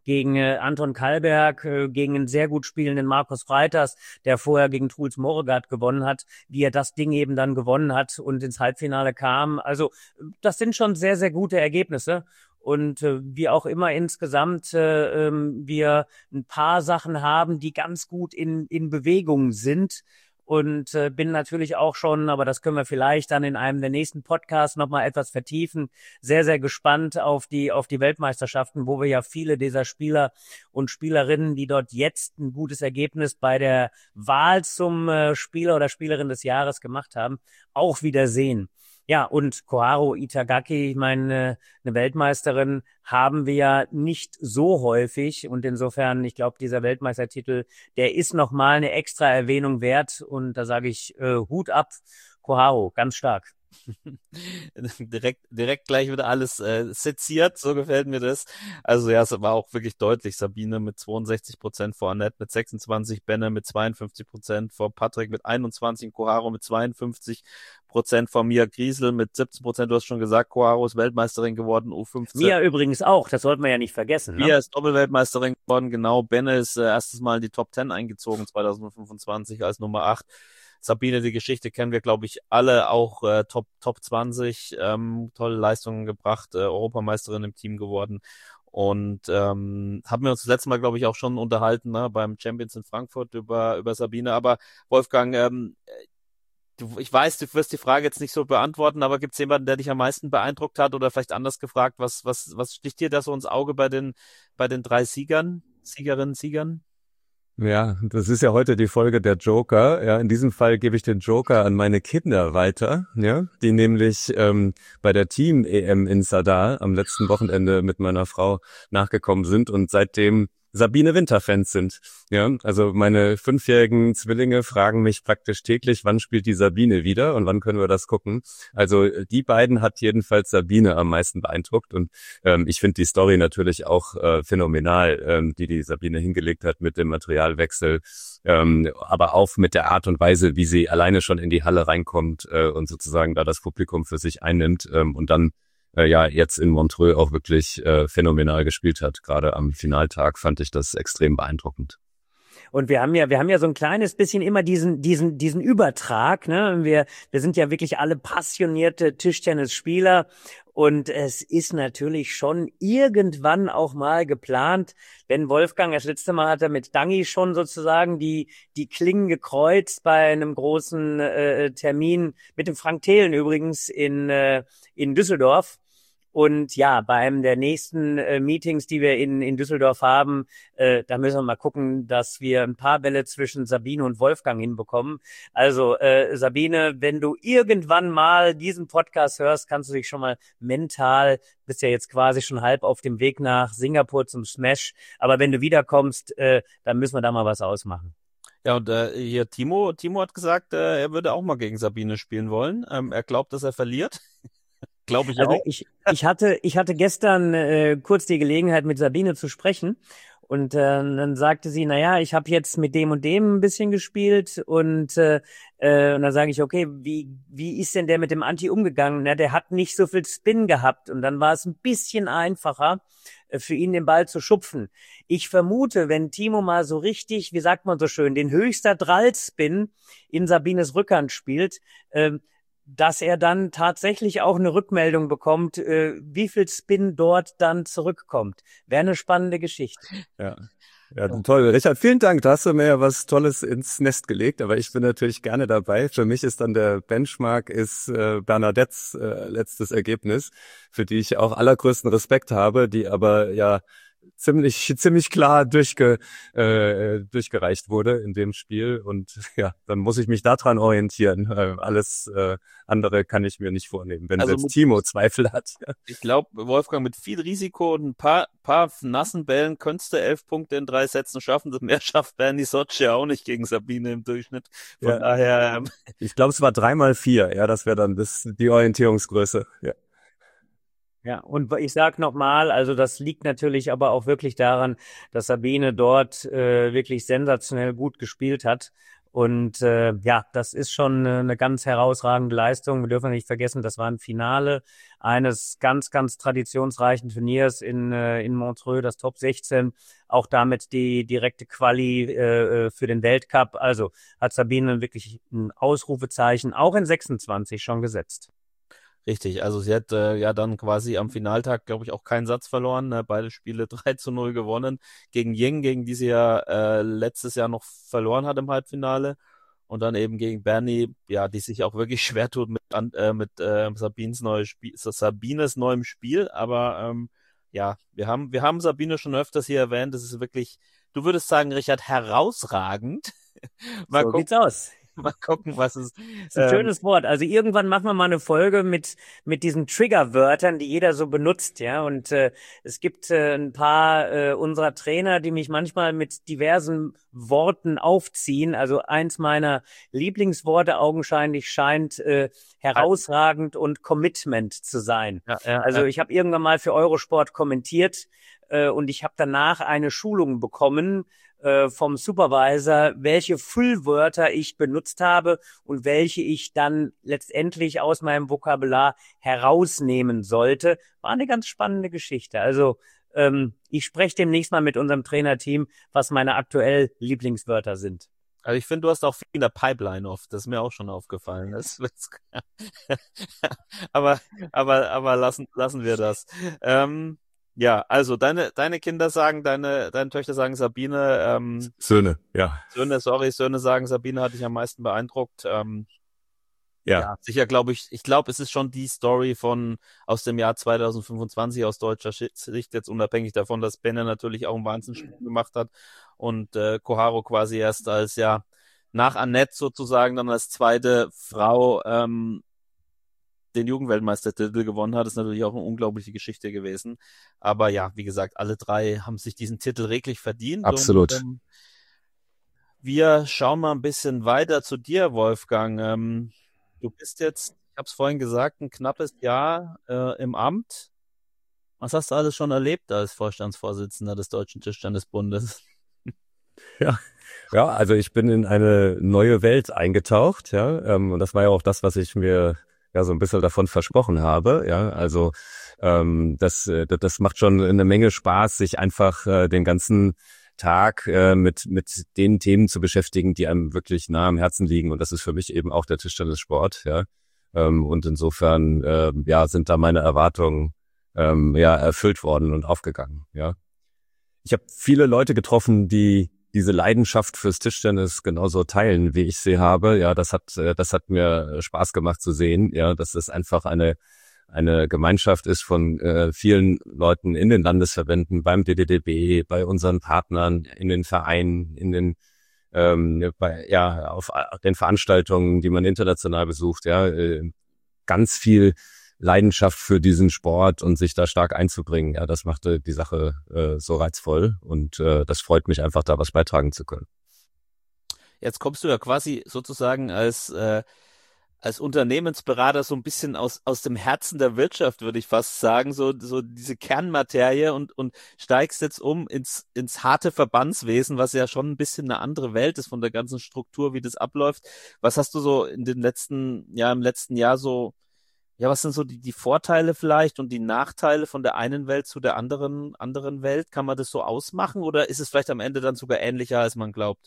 F: gegen äh, Anton Kallberg, äh, gegen einen sehr gut spielenden Markus Freiters, der vorher gegen Truls Moregard gewonnen hat, wie er das Ding eben dann gewonnen hat und ins Halbfinale kam. Also das sind schon sehr, sehr gute Ergebnisse. Und äh, wie auch immer insgesamt äh, ähm, wir ein paar Sachen haben, die ganz gut in, in Bewegung sind. Und äh, bin natürlich auch schon, aber das können wir vielleicht dann in einem der nächsten Podcasts nochmal etwas vertiefen, sehr, sehr gespannt auf die auf die Weltmeisterschaften, wo wir ja viele dieser Spieler und Spielerinnen, die dort jetzt ein gutes Ergebnis bei der Wahl zum äh, Spieler oder Spielerin des Jahres gemacht haben, auch wieder sehen. Ja, und Koharu Itagaki, ich meine, eine Weltmeisterin haben wir ja nicht so häufig und insofern, ich glaube, dieser Weltmeistertitel, der ist nochmal eine extra Erwähnung wert und da sage ich äh, Hut ab, Koharu, ganz stark.
E: direkt, direkt gleich wieder alles äh, seziert, so gefällt mir das. Also ja, es war auch wirklich deutlich. Sabine mit zweiundsechzig Prozent vor Annette mit sechsundzwanzig, Benne mit zweiundfünfzig Prozent vor Patrick mit einundzwanzig, Koharu mit zweiundfünfzig Prozent vor Mia Griesel mit siebzehn Prozent. Du hast schon gesagt, Koharu ist Weltmeisterin geworden, U fünfzehn.
F: Mia übrigens auch, das sollten wir ja nicht vergessen. Ne?
E: Mia ist Doppelweltmeisterin geworden, genau. Benne ist äh, erstes Mal in die Top zehn eingezogen, zwanzig fünfundzwanzig als Nummer acht. Sabine, die Geschichte kennen wir, glaube ich, alle, auch äh, Top Top zwanzig, ähm, tolle Leistungen gebracht, äh, Europameisterin im Team geworden und ähm, haben wir uns das letzte Mal, glaube ich, auch schon unterhalten, ne, beim Champions in Frankfurt über über Sabine. Aber Wolfgang, ähm, du, ich weiß, du wirst die Frage jetzt nicht so beantworten, aber gibt es jemanden, der dich am meisten beeindruckt hat oder vielleicht anders gefragt, was was was sticht dir da so ins Auge bei den bei den drei Siegern, Siegerinnen, Siegern?
A: Ja, das ist ja heute die Folge der Joker. Ja, in diesem Fall gebe ich den Joker an meine Kinder weiter, ja, die nämlich ähm, bei der Team-E M in Zadar am letzten Wochenende mit meiner Frau nachgekommen sind und seitdem Sabine Winter-Fans sind. Ja, also meine fünfjährigen Zwillinge fragen mich praktisch täglich, wann spielt die Sabine wieder und wann können wir das gucken. Also die beiden hat jedenfalls Sabine am meisten beeindruckt und ähm, ich finde die Story natürlich auch äh, phänomenal, ähm, die die Sabine hingelegt hat mit dem Materialwechsel, ähm, aber auch mit der Art und Weise, wie sie alleine schon in die Halle reinkommt äh, und sozusagen da das Publikum für sich einnimmt ähm, und dann äh, ja jetzt in Montreux auch wirklich äh, phänomenal gespielt hat. Gerade am Finaltag fand ich das extrem beeindruckend.
F: Und wir haben ja, wir haben ja so ein kleines bisschen immer diesen, diesen, diesen Übertrag, ne? Wir, wir sind ja wirklich alle passionierte Tischtennisspieler. Und es ist natürlich schon irgendwann auch mal geplant, wenn Wolfgang, das letzte Mal hat er mit Dangi schon sozusagen die, die Klingen gekreuzt bei einem großen äh, Termin mit dem Frank Thelen übrigens in, äh, in Düsseldorf. Und ja, bei einem der nächsten äh, Meetings, die wir in, in Düsseldorf haben, äh, da müssen wir mal gucken, dass wir ein paar Bälle zwischen Sabine und Wolfgang hinbekommen. Also äh, Sabine, wenn du irgendwann mal diesen Podcast hörst, kannst du dich schon mal mental, bist ja jetzt quasi schon halb auf dem Weg nach Singapur zum Smash, aber wenn du wiederkommst, äh, dann müssen wir da mal was ausmachen.
E: Ja, und äh, hier Timo, Timo hat gesagt, äh, er würde auch mal gegen Sabine spielen wollen. Ähm, er glaubt, dass er verliert. Glaube ich
F: also
E: auch.
F: Ich, ich hatte, ich hatte gestern äh, kurz die Gelegenheit, mit Sabine zu sprechen. Und äh, dann sagte sie, na ja, ich habe jetzt mit dem und dem ein bisschen gespielt. Und, äh, äh, und dann sage ich, okay, wie wie ist denn der mit dem Anti umgegangen? Na, der hat nicht so viel Spin gehabt. Und dann war es ein bisschen einfacher, äh, für ihn den Ball zu schupfen. Ich vermute, wenn Timo mal so richtig, wie sagt man so schön, den höchster Drall-Spin in Sabines Rückhand spielt, äh, dass er dann tatsächlich auch eine Rückmeldung bekommt, äh, wie viel Spin dort dann zurückkommt. Wäre eine spannende Geschichte.
A: Ja. Ja, toll. Richard, vielen Dank. Da hast du mir ja was Tolles ins Nest gelegt, aber ich bin natürlich gerne dabei. Für mich ist dann der Benchmark ist äh, Bernadettes äh, letztes Ergebnis, für die ich auch allergrößten Respekt habe, die aber ja ziemlich ziemlich klar durchge, äh, durchgereicht wurde in dem Spiel und ja, dann muss ich mich daran orientieren. Äh, alles äh, andere kann ich mir nicht vornehmen, wenn also selbst Timo Zweifel hat.
E: Ich glaube, Wolfgang, mit viel Risiko und ein paar paar nassen Bällen könntest du elf Punkte in drei Sätzen schaffen. Das mehr schafft Bernie Socce auch nicht gegen Sabine im Durchschnitt. Von
A: ja.
E: daher... Ähm,
A: ich glaube, es war drei mal vier. Ja, das wäre dann das, die Orientierungsgröße. Ja.
F: Ja, und ich sag nochmal, also das liegt natürlich aber auch wirklich daran, dass Sabine dort äh, wirklich sensationell gut gespielt hat Und äh, ja, das ist schon äh, eine ganz herausragende Leistung. Wir dürfen nicht vergessen, das war ein Finale eines ganz, ganz traditionsreichen Turniers in äh, in Montreux, das Top sechzehn, auch damit die direkte Quali äh, für den Weltcup. Also hat Sabine wirklich ein Ausrufezeichen auch in sechsundzwanzig schon gesetzt.
E: Richtig, also sie hat äh, ja dann quasi am Finaltag, glaube ich, auch keinen Satz verloren, ne? Beide Spiele drei zu null gewonnen gegen Ying, gegen die sie ja äh, letztes Jahr noch verloren hat im Halbfinale und dann eben gegen Bernie, ja, die sich auch wirklich schwer tut mit, an- äh, mit äh, Sabines, neue Spiel, Sabines neuem Spiel, aber ähm, ja, wir haben, wir haben Sabine schon öfters hier erwähnt, das ist wirklich, du würdest sagen, Richard, herausragend. Mal
F: So
E: gucken,
F: sieht's aus.
E: mal gucken, was es,
F: Das ist ein
E: ähm,
F: schönes Wort. Also irgendwann machen wir mal eine Folge mit mit diesen Triggerwörtern, die jeder so benutzt, ja. Und äh, es gibt äh, ein paar äh, unserer Trainer, die mich manchmal mit diversen Worten aufziehen. Also eins meiner Lieblingsworte augenscheinlich scheint äh, herausragend und Commitment zu sein.
E: ja, ja,
F: Also
E: ja.
F: ich habe irgendwann mal für Eurosport kommentiert äh, und ich habe danach eine Schulung bekommen äh, vom Supervisor, welche Füllwörter ich benutzt habe und welche ich dann letztendlich aus meinem Vokabular herausnehmen sollte. War eine ganz spannende Geschichte. Also ähm, ich spreche demnächst mal mit unserem Trainerteam, was meine aktuell Lieblingswörter sind.
E: Also ich finde, du hast auch viel in der Pipeline oft. Das ist mir auch schon aufgefallen. Das, das, aber, aber, aber lassen, lassen wir das. Ähm, ja, also deine, deine Kinder sagen, deine, deine Töchter sagen Sabine, ähm,
A: Söhne, ja.
E: Söhne, sorry, Söhne sagen Sabine hat dich am meisten beeindruckt. Ähm,
A: Ja,
E: ja, sicher glaube ich, ich glaube, es ist schon die Story von, aus dem Jahr zwanzig fünfundzwanzig aus deutscher Sicht, jetzt unabhängig davon, dass Benne natürlich auch einen Wahnsinnssprung gemacht hat und äh, Koharu quasi erst als, ja, nach Annette sozusagen dann als zweite Frau ähm, den Jugendweltmeistertitel gewonnen hat, ist natürlich auch eine unglaubliche Geschichte gewesen. Aber ja, wie gesagt, alle drei haben sich diesen Titel reglich verdient.
A: absolut.
E: Und ähm, wir schauen mal ein bisschen weiter zu dir, Wolfgang. Ähm, du bist jetzt, ich habe es vorhin gesagt, ein knappes Jahr äh, im Amt. Was hast du alles schon erlebt als Vorstandsvorsitzender des Deutschen Tischtennisbundes?
A: Ja. Ja, also ich bin in eine neue Welt eingetaucht, ja, ähm, und das war ja auch das, was ich mir ja so ein bisschen davon versprochen habe, ja, also ähm, das äh, das macht schon eine Menge Spaß, sich einfach äh, den ganzen Tag äh, mit mit den Themen zu beschäftigen, die einem wirklich nah am Herzen liegen, und das ist für mich eben auch der Tischtennissport, ja, ähm, und insofern äh, ja sind da meine Erwartungen ähm, ja erfüllt worden und aufgegangen, ja. Ich habe viele Leute getroffen, die diese Leidenschaft fürs Tischtennis genauso teilen, wie ich sie habe. Ja, das hat, das hat mir Spaß gemacht zu sehen. Ja, dass es einfach eine, eine Gemeinschaft ist von äh, vielen Leuten in den Landesverbänden, beim D D D B, bei unseren Partnern, in den Vereinen, in den, ähm, bei, ja, auf den Veranstaltungen, die man international besucht. Ja, äh, ganz viel Leidenschaft für diesen Sport und sich da stark einzubringen. Ja, das machte die Sache äh, so reizvoll, und äh, das freut mich einfach, da was beitragen zu können.
E: Jetzt kommst du ja quasi sozusagen als äh, als Unternehmensberater so ein bisschen aus aus dem Herzen der Wirtschaft, würde ich fast sagen, so so diese Kernmaterie, und und steigst jetzt um ins ins harte Verbandswesen, was ja schon ein bisschen eine andere Welt ist von der ganzen Struktur, wie das abläuft. Was hast du so in den letzten, ja, im letzten Jahr so, ja, was sind so die, die Vorteile vielleicht und die Nachteile von der einen Welt zu der anderen, anderen Welt? Kann man das so ausmachen, oder ist es vielleicht am Ende dann sogar ähnlicher, als man glaubt?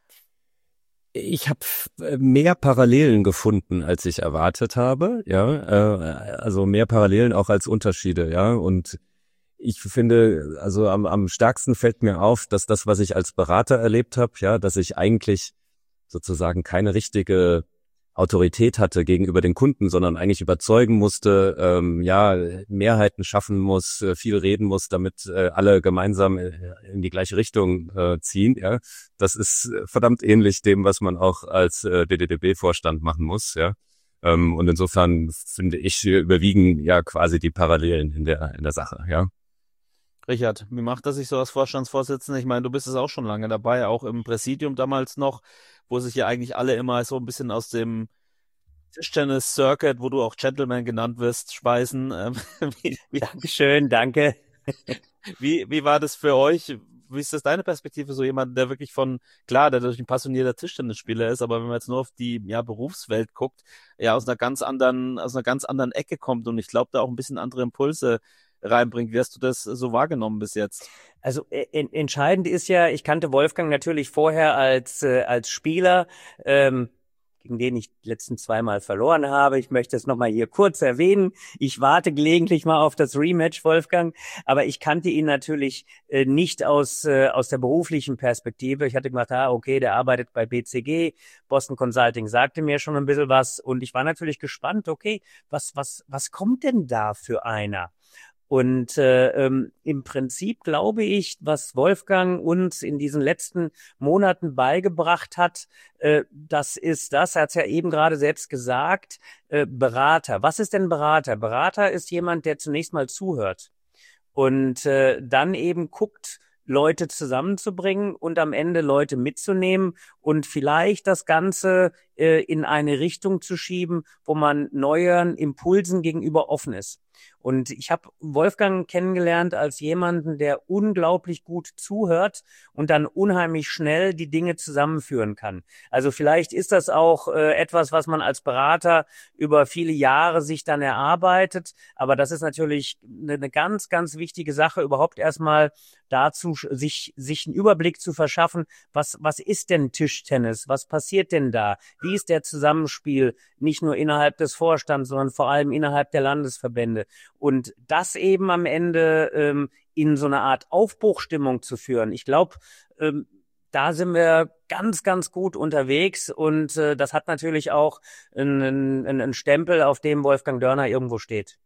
A: Ich habe mehr Parallelen gefunden, als ich erwartet habe. Ja, äh, also mehr Parallelen auch als Unterschiede. Ja, und ich finde, also am, am stärksten fällt mir auf, dass das, was ich als Berater erlebt habe, ja, dass ich eigentlich sozusagen keine richtige Autorität hatte gegenüber den Kunden, sondern eigentlich überzeugen musste, ähm, ja, Mehrheiten schaffen muss, äh, viel reden muss, damit äh, alle gemeinsam äh, in die gleiche Richtung äh, ziehen. Ja, das ist äh, verdammt ähnlich dem, was man auch als äh, D D D B-Vorstand machen muss. Ja, ähm, und insofern finde ich, überwiegen ja quasi die Parallelen in der in der Sache. Ja.
E: Richard, wie macht das sich so als Vorstandsvorsitzender? Ich meine, du bist es auch schon lange dabei, auch im Präsidium damals noch, wo sich ja eigentlich alle immer so ein bisschen aus dem Tischtennis-Circuit, wo du auch Gentleman genannt wirst, speisen. Ähm, wie, wie,
F: Dankeschön, danke.
E: wie, wie war das für euch? wie ist das deine Perspektive, so jemand, der wirklich von, klar, der durch ein passionierter Tischtennisspieler ist, aber wenn man jetzt nur auf die ja, Berufswelt guckt, ja aus einer ganz anderen, aus einer ganz anderen Ecke kommt und ich glaube, da auch ein bisschen andere Impulse reinbringt. Wie hast du das so wahrgenommen bis jetzt?
F: Also äh, entscheidend ist ja, ich kannte Wolfgang natürlich vorher als äh, als Spieler, ähm, gegen den ich die letzten zweimal verloren habe. Ich möchte es nochmal hier kurz erwähnen. Ich warte gelegentlich mal auf das Rematch, Wolfgang, aber ich kannte ihn natürlich äh, nicht aus äh, aus der beruflichen Perspektive. Ich hatte gedacht, ah, okay, der arbeitet bei B C G, Boston Consulting sagte mir schon ein bisschen was und ich war natürlich gespannt, okay, was was was kommt denn da für einer? Und äh, ähm, im Prinzip glaube ich, was Wolfgang uns in diesen letzten Monaten beigebracht hat, äh, das ist das, er hat es ja eben gerade selbst gesagt, äh, Berater. Was ist denn Berater? Berater ist jemand, der zunächst mal zuhört und äh, dann eben guckt, Leute zusammenzubringen und am Ende Leute mitzunehmen und vielleicht das Ganze äh, in eine Richtung zu schieben, wo man neuen Impulsen gegenüber offen ist. Und ich habe Wolfgang kennengelernt als jemanden, der unglaublich gut zuhört und dann unheimlich schnell die Dinge zusammenführen kann. Also vielleicht ist das auch äh, etwas, was man als Berater über viele Jahre sich dann erarbeitet. Aber das ist natürlich eine, eine ganz, ganz wichtige Sache, überhaupt erstmal dazu, sich, sich einen Überblick zu verschaffen, was, was ist denn Tischtennis? Was passiert denn da? Wie ist der Zusammenspiel nicht nur innerhalb des Vorstands, sondern vor allem innerhalb der Landesverbände? Und das eben am Ende ähm, in so eine Art Aufbruchstimmung zu führen. Ich glaube, ähm, da sind wir ganz, ganz gut unterwegs und äh, das hat natürlich auch einen, einen, einen Stempel, auf dem Wolfgang Dörner irgendwo steht.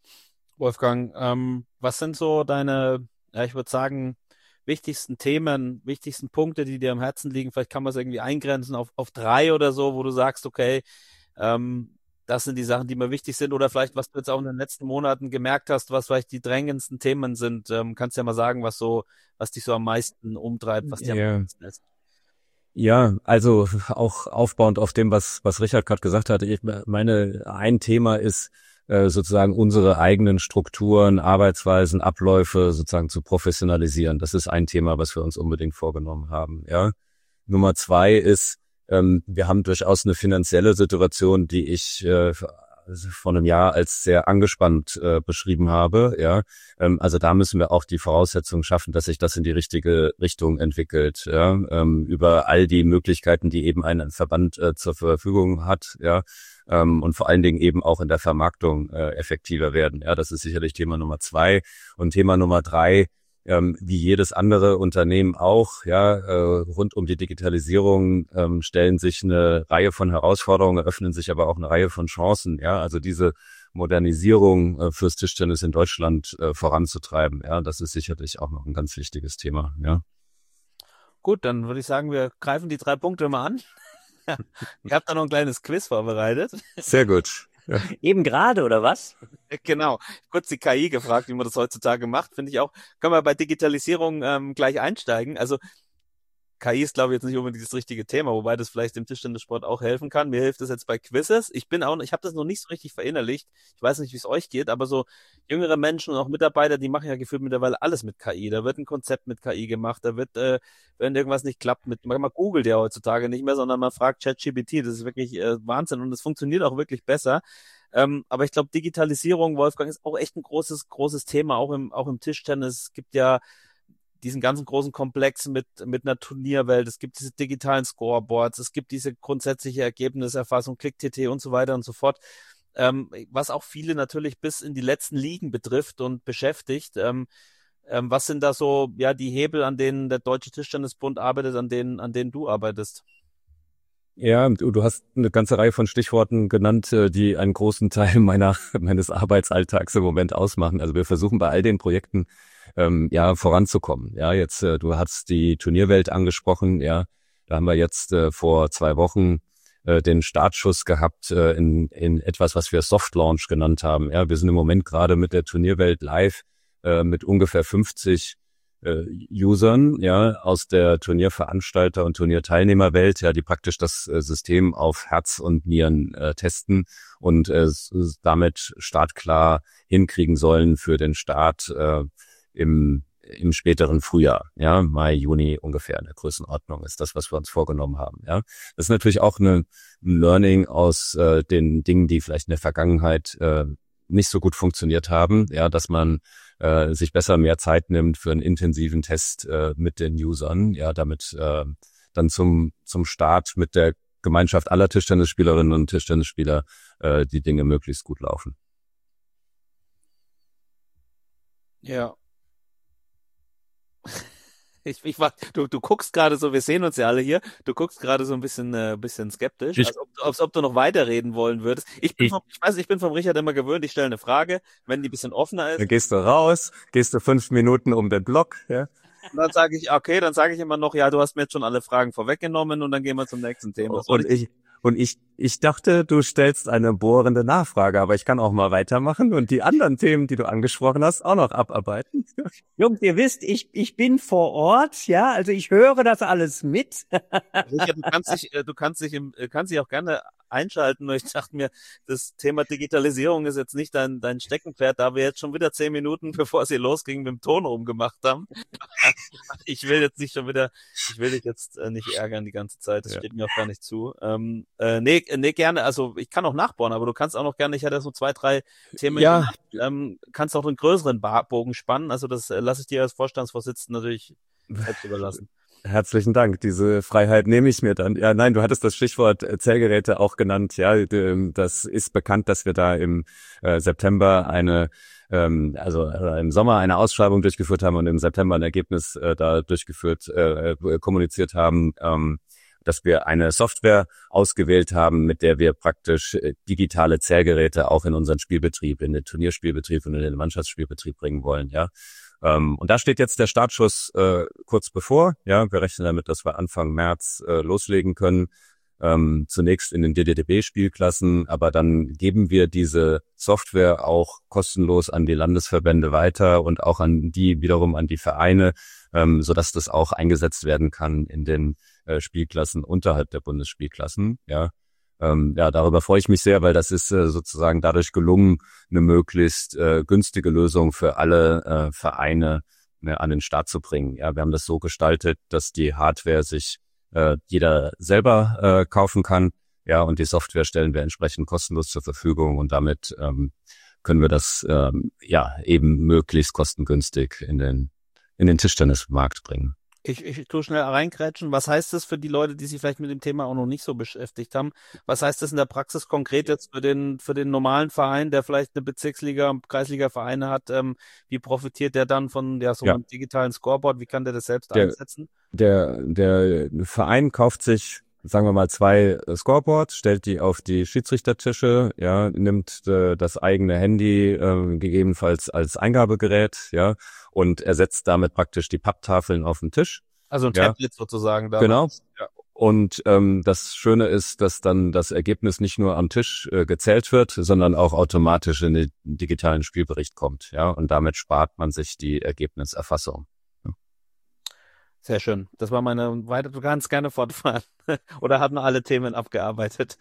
E: Wolfgang, ähm, was sind so deine, ja, ich würde sagen, wichtigsten Themen, wichtigsten Punkte, die dir am Herzen liegen? Vielleicht kann man es irgendwie eingrenzen auf, auf drei oder so, wo du sagst, okay, ähm, das sind die Sachen, die mir wichtig sind oder vielleicht, was du jetzt auch in den letzten Monaten gemerkt hast, was vielleicht die drängendsten Themen sind. Ähm, kannst ja mal sagen, was so, was dich so am meisten umtreibt, was dir
A: Ja.
E: am meisten ist.
A: Ja, also auch aufbauend auf dem, was was Richard gerade gesagt hat. Ich meine, ein Thema ist äh, sozusagen unsere eigenen Strukturen, Arbeitsweisen, Abläufe sozusagen zu professionalisieren. Das ist ein Thema, was wir uns unbedingt vorgenommen haben. Ja. Nummer zwei ist, ähm, wir haben durchaus eine finanzielle Situation, die ich äh, vor einem Jahr als sehr angespannt äh, beschrieben habe. Ja, ähm, also da müssen wir auch die Voraussetzungen schaffen, dass sich das in die richtige Richtung entwickelt. Ja, ähm, über all die Möglichkeiten, die eben ein Verband äh, zur Verfügung hat. Ja, ähm, und vor allen Dingen eben auch in der Vermarktung äh, effektiver werden. Ja, das ist sicherlich Thema Nummer zwei. Und Thema Nummer drei, ähm, wie jedes andere Unternehmen auch, ja, äh, rund um die Digitalisierung ähm, stellen sich eine Reihe von Herausforderungen, eröffnen sich aber auch eine Reihe von Chancen, ja, also diese Modernisierung äh, fürs Tischtennis in Deutschland äh, voranzutreiben, ja, das ist sicherlich auch noch ein ganz wichtiges Thema, ja.
E: Gut, dann würde ich sagen, wir greifen die drei Punkte mal an. Ihr habt da noch ein kleines Quiz vorbereitet.
A: Sehr gut. Ja.
F: Eben gerade, oder was?
E: Genau. Kurz die K I gefragt, wie man das heutzutage macht, finde ich auch. Können wir bei Digitalisierung ähm, gleich einsteigen. Also K I ist, glaube ich, jetzt nicht unbedingt das richtige Thema, wobei das vielleicht dem Tischtennissport auch helfen kann. Mir hilft das jetzt bei Quizzes. Ich bin auch, ich habe das noch nicht so richtig verinnerlicht. Ich weiß nicht, wie es euch geht, aber so jüngere Menschen und auch Mitarbeiter, die machen ja gefühlt mittlerweile alles mit K I. Da wird ein Konzept mit K I gemacht, da wird, äh, wenn irgendwas nicht klappt, mit, man googelt ja heutzutage nicht mehr, sondern man fragt ChatGPT. Das ist wirklich äh, Wahnsinn und es funktioniert auch wirklich besser. Ähm, aber ich glaube, Digitalisierung, Wolfgang, ist auch echt ein großes, großes Thema, auch im, auch im Tischtennis. Es gibt ja diesen ganzen großen Komplex mit mit einer Turnierwelt, es gibt diese digitalen Scoreboards, es gibt diese grundsätzliche Ergebniserfassung, Click-T T und so weiter und so fort, ähm, was auch viele natürlich bis in die letzten Ligen betrifft und beschäftigt. Ähm, ähm, was sind da so ja die Hebel, an denen der Deutsche Tischtennisbund arbeitet, an denen an denen du arbeitest?
A: Ja, du, du hast eine ganze Reihe von Stichworten genannt, die einen großen Teil meiner meines Arbeitsalltags im Moment ausmachen. Also wir versuchen bei all den Projekten ähm, ja voranzukommen. Ja, jetzt äh, du hast die Turnierwelt angesprochen. Ja, da haben wir jetzt äh, vor zwei Wochen äh, den Startschuss gehabt äh, in in etwas, was wir Soft Launch genannt haben. Ja, wir sind im Moment gerade mit der Turnierwelt live äh, mit ungefähr fünfzig Usern, ja, aus der Turnierveranstalter- und Turnierteilnehmerwelt, ja, die praktisch das äh, System auf Herz und Nieren äh, testen und äh, damit startklar hinkriegen sollen für den Start äh, im im späteren Frühjahr, ja, Mai, Juni ungefähr in der Größenordnung ist das, was wir uns vorgenommen haben, ja. Das ist natürlich auch eine, ein Learning aus äh, den Dingen, die vielleicht in der Vergangenheit äh, nicht so gut funktioniert haben, ja, dass man äh, sich besser mehr Zeit nimmt für einen intensiven Test äh, mit den Usern, ja, damit äh, dann zum zum Start mit der Gemeinschaft aller Tischtennisspielerinnen und Tischtennisspieler äh, die Dinge möglichst gut laufen.
E: Ja. Ich, ich war, du, du guckst gerade so, wir sehen uns ja alle hier, du guckst gerade so ein bisschen, äh, bisschen skeptisch,
A: Ich,
E: als ob, als ob du noch weiterreden wollen würdest. Ich bin
A: ich,
E: vom, ich weiß, ich bin vom Richard immer gewöhnt, ich stelle eine Frage, wenn die ein bisschen offener ist,
A: Dann gehst du raus, gehst du fünf Minuten um den Block, ja.
E: und dann sage ich, okay, dann sage ich immer noch, ja, du hast mir jetzt schon alle Fragen vorweggenommen und dann gehen wir zum nächsten Thema. Soll
A: Und
E: ich,
A: ich, und ich, ich dachte, du stellst eine bohrende Nachfrage, aber ich kann auch mal weitermachen und die anderen Themen, die du angesprochen hast, auch noch abarbeiten.
F: Jungs, ihr wisst, ich, ich bin vor Ort, ja, also ich höre das alles mit.
E: Richard, du kannst dich, äh, du kannst dich, im, äh, kannst dich auch gerne einschalten, nur ich dachte mir, das Thema Digitalisierung ist jetzt nicht dein, dein Steckenpferd, da wir jetzt schon wieder zehn Minuten, bevor es hier losging, mit dem Ton rumgemacht haben. Ich will jetzt nicht schon wieder, ich will dich jetzt äh, nicht ärgern die ganze Zeit, das
A: Ja.
E: steht mir auch gar nicht zu. Ähm, äh, nee, nee, gerne, also ich kann auch nachbauen, aber du kannst auch noch gerne, ich hatte so zwei, drei Themen
A: Ja.
E: gemacht, ähm, kannst auch einen größeren Ba- Bogen spannen, also das äh, lasse ich dir als Vorstandsvorsitzender natürlich selbst überlassen.
A: Herzlichen Dank. Diese Freiheit nehme ich mir dann. Ja, nein, du hattest das Stichwort äh, Zählgeräte auch genannt. Ja, ähm, das ist bekannt, dass wir da im äh, September eine, ähm, also äh, im Sommer eine Ausschreibung durchgeführt haben und im September ein Ergebnis äh, da durchgeführt, äh, äh, kommuniziert haben, ähm, dass wir eine Software ausgewählt haben, mit der wir praktisch äh, digitale Zählgeräte auch in unseren Spielbetrieb, in den Turnierspielbetrieb und in den Mannschaftsspielbetrieb bringen wollen. Ja. Ähm, und da steht jetzt der Startschuss äh, kurz bevor. Ja, wir rechnen damit, dass wir Anfang März äh, loslegen können. Ähm, zunächst in den D D D B-Spielklassen, aber dann geben wir diese Software auch kostenlos an die Landesverbände weiter und auch an die wiederum an die Vereine, ähm, sodass das auch eingesetzt werden kann in den äh, Spielklassen unterhalb der Bundesspielklassen. Ja. Ähm, ja, darüber freue ich mich sehr, weil das ist äh, sozusagen dadurch gelungen, eine möglichst äh, günstige Lösung für alle äh, Vereine ne, an den Start zu bringen. Ja, wir haben das so gestaltet, dass die Hardware sich äh, jeder selber äh, kaufen kann. Ja, und die Software stellen wir entsprechend kostenlos zur Verfügung und damit ähm, können wir das ähm, ja eben möglichst kostengünstig in den in den Tischtennismarkt bringen.
E: Ich, ich tue schnell reinkrätschen. Was heißt das für die Leute, die sich vielleicht mit dem Thema auch noch nicht so beschäftigt haben? Was heißt das in der Praxis konkret jetzt für den für den normalen Verein, der vielleicht eine Bezirksliga, Kreisliga-Vereine hat? Ähm, wie profitiert der dann von ja, so
A: Ja.
E: einem digitalen Scoreboard? Wie kann der das selbst
A: Der-
E: einsetzen?
A: Der, der Verein kauft sich, sagen wir mal, zwei äh, Scoreboards, stellt die auf die Schiedsrichtertische, ja, nimmt äh, das eigene Handy äh, gegebenenfalls als Eingabegerät, ja, und ersetzt damit praktisch die Papptafeln auf dem Tisch.
E: Also ein
A: Ja.
E: Tablet sozusagen da.
A: Genau.
E: Ja.
A: Und ähm, das Schöne ist, dass dann das Ergebnis nicht nur am Tisch äh, gezählt wird, sondern auch automatisch in den digitalen Spielbericht kommt, ja, und damit spart man sich die Ergebniserfassung.
E: Sehr schön. Das war meine weiter. Du kannst gerne fortfahren. Oder hatten alle Themen abgearbeitet?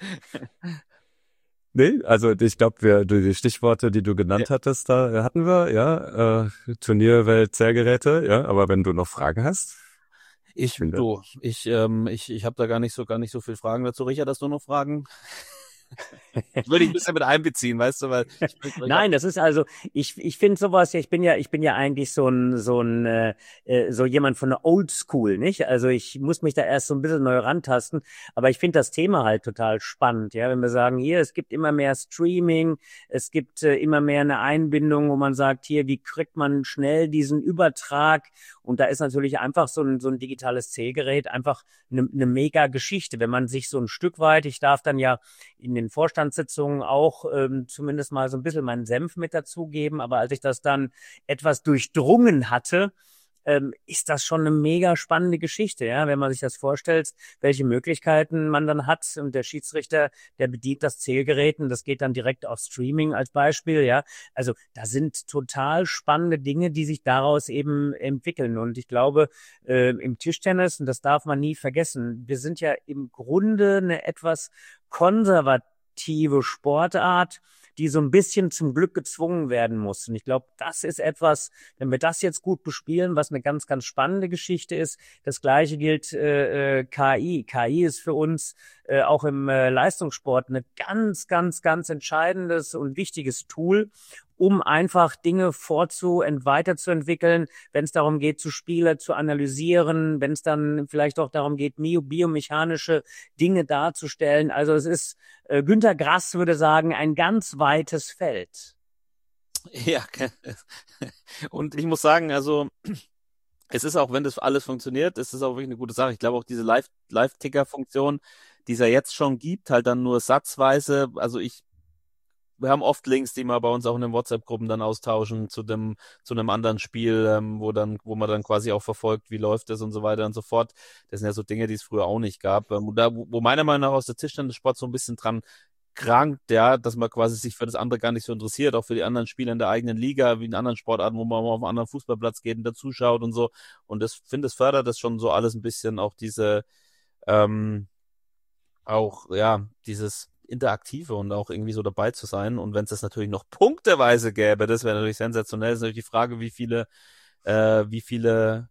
A: Nee, also ich glaube, wir die die Stichworte, die du genannt hattest, da hatten wir, ja, äh, Turnierwelt, Zählgeräte, ja, aber wenn du noch Fragen hast,
E: Ich,
A: Finde-
E: du, ich, ähm, ich, ich habe da gar nicht so, gar nicht so viel Fragen dazu. Richard, hast du noch Fragen? Würde ich ein bisschen mit einbeziehen, weißt du, weil ich bin,
F: Nein, das ist also, ich, ich finde sowas, ja, ich bin ja, ich bin ja eigentlich so ein, so ein, äh, äh, so jemand von der Old School, nicht? Also ich muss mich da erst so ein bisschen neu rantasten, aber ich finde das Thema halt total spannend, ja, wenn wir sagen, hier, es gibt immer mehr Streaming, es gibt äh, immer mehr eine Einbindung, wo man sagt, hier, wie kriegt man schnell diesen Übertrag? Und da ist natürlich einfach so ein, so ein digitales Zählgerät einfach eine, eine mega Geschichte, wenn man sich so ein Stück weit, ich darf dann ja in den Vorstandssitzungen auch ähm, zumindest mal so ein bisschen meinen Senf mit dazugeben. Aber als ich das dann etwas durchdrungen hatte, ähm, ist das schon eine mega spannende Geschichte, ja, wenn man sich das vorstellt, welche Möglichkeiten man dann hat. Und der Schiedsrichter, der bedient das Zählgerät und das geht dann direkt auf Streaming als Beispiel, ja. Also da sind total spannende Dinge, die sich daraus eben entwickeln. Und ich glaube, äh, im Tischtennis, und das darf man nie vergessen, wir sind ja im Grunde eine etwas konservative Sportart. die so ein bisschen zum Glück gezwungen werden muss. Und ich glaube, das ist etwas, wenn wir das jetzt gut bespielen, was eine ganz, ganz spannende Geschichte ist. Das Gleiche gilt äh, K I. K I ist für uns äh, auch im äh, Leistungssport ein ganz, ganz, ganz entscheidendes und wichtiges Tool, um einfach Dinge vorzu- und weiterzuentwickeln, wenn es darum geht, zu Spiele zu analysieren, wenn es dann vielleicht auch darum geht, bio- biomechanische Dinge darzustellen. Also es ist, äh, Günter Grass würde sagen, ein ganz weites Feld.
E: Ja, und ich muss sagen, also es ist auch, wenn das alles funktioniert, ist es auch wirklich eine gute Sache. Ich glaube auch diese Live, Live-Ticker-Funktion, die es ja jetzt schon gibt, halt dann nur satzweise. Also ich Wir haben oft Links, die wir bei uns auch in den WhatsApp-Gruppen dann austauschen zu dem, zu einem anderen Spiel, ähm, wo dann, wo man dann quasi auch verfolgt, wie läuft es und so weiter und so fort. Das sind ja so Dinge, die es früher auch nicht gab. Ähm, da, wo, wo meiner Meinung nach aus der Tischtennissport so ein bisschen dran krankt, ja, dass man quasi sich für das andere gar nicht so interessiert, auch für die anderen Spieler in der eigenen Liga, wie in anderen Sportarten, wo man mal auf einen anderen Fußballplatz geht und dazuschaut und so. Und das, finde, es fördert das schon so alles ein bisschen, auch diese, ähm, auch, ja, dieses Interaktive und auch irgendwie so dabei zu sein. Und wenn es das natürlich noch punkteweise gäbe, das wäre natürlich sensationell. Das ist natürlich die Frage, wie viele, äh, wie viele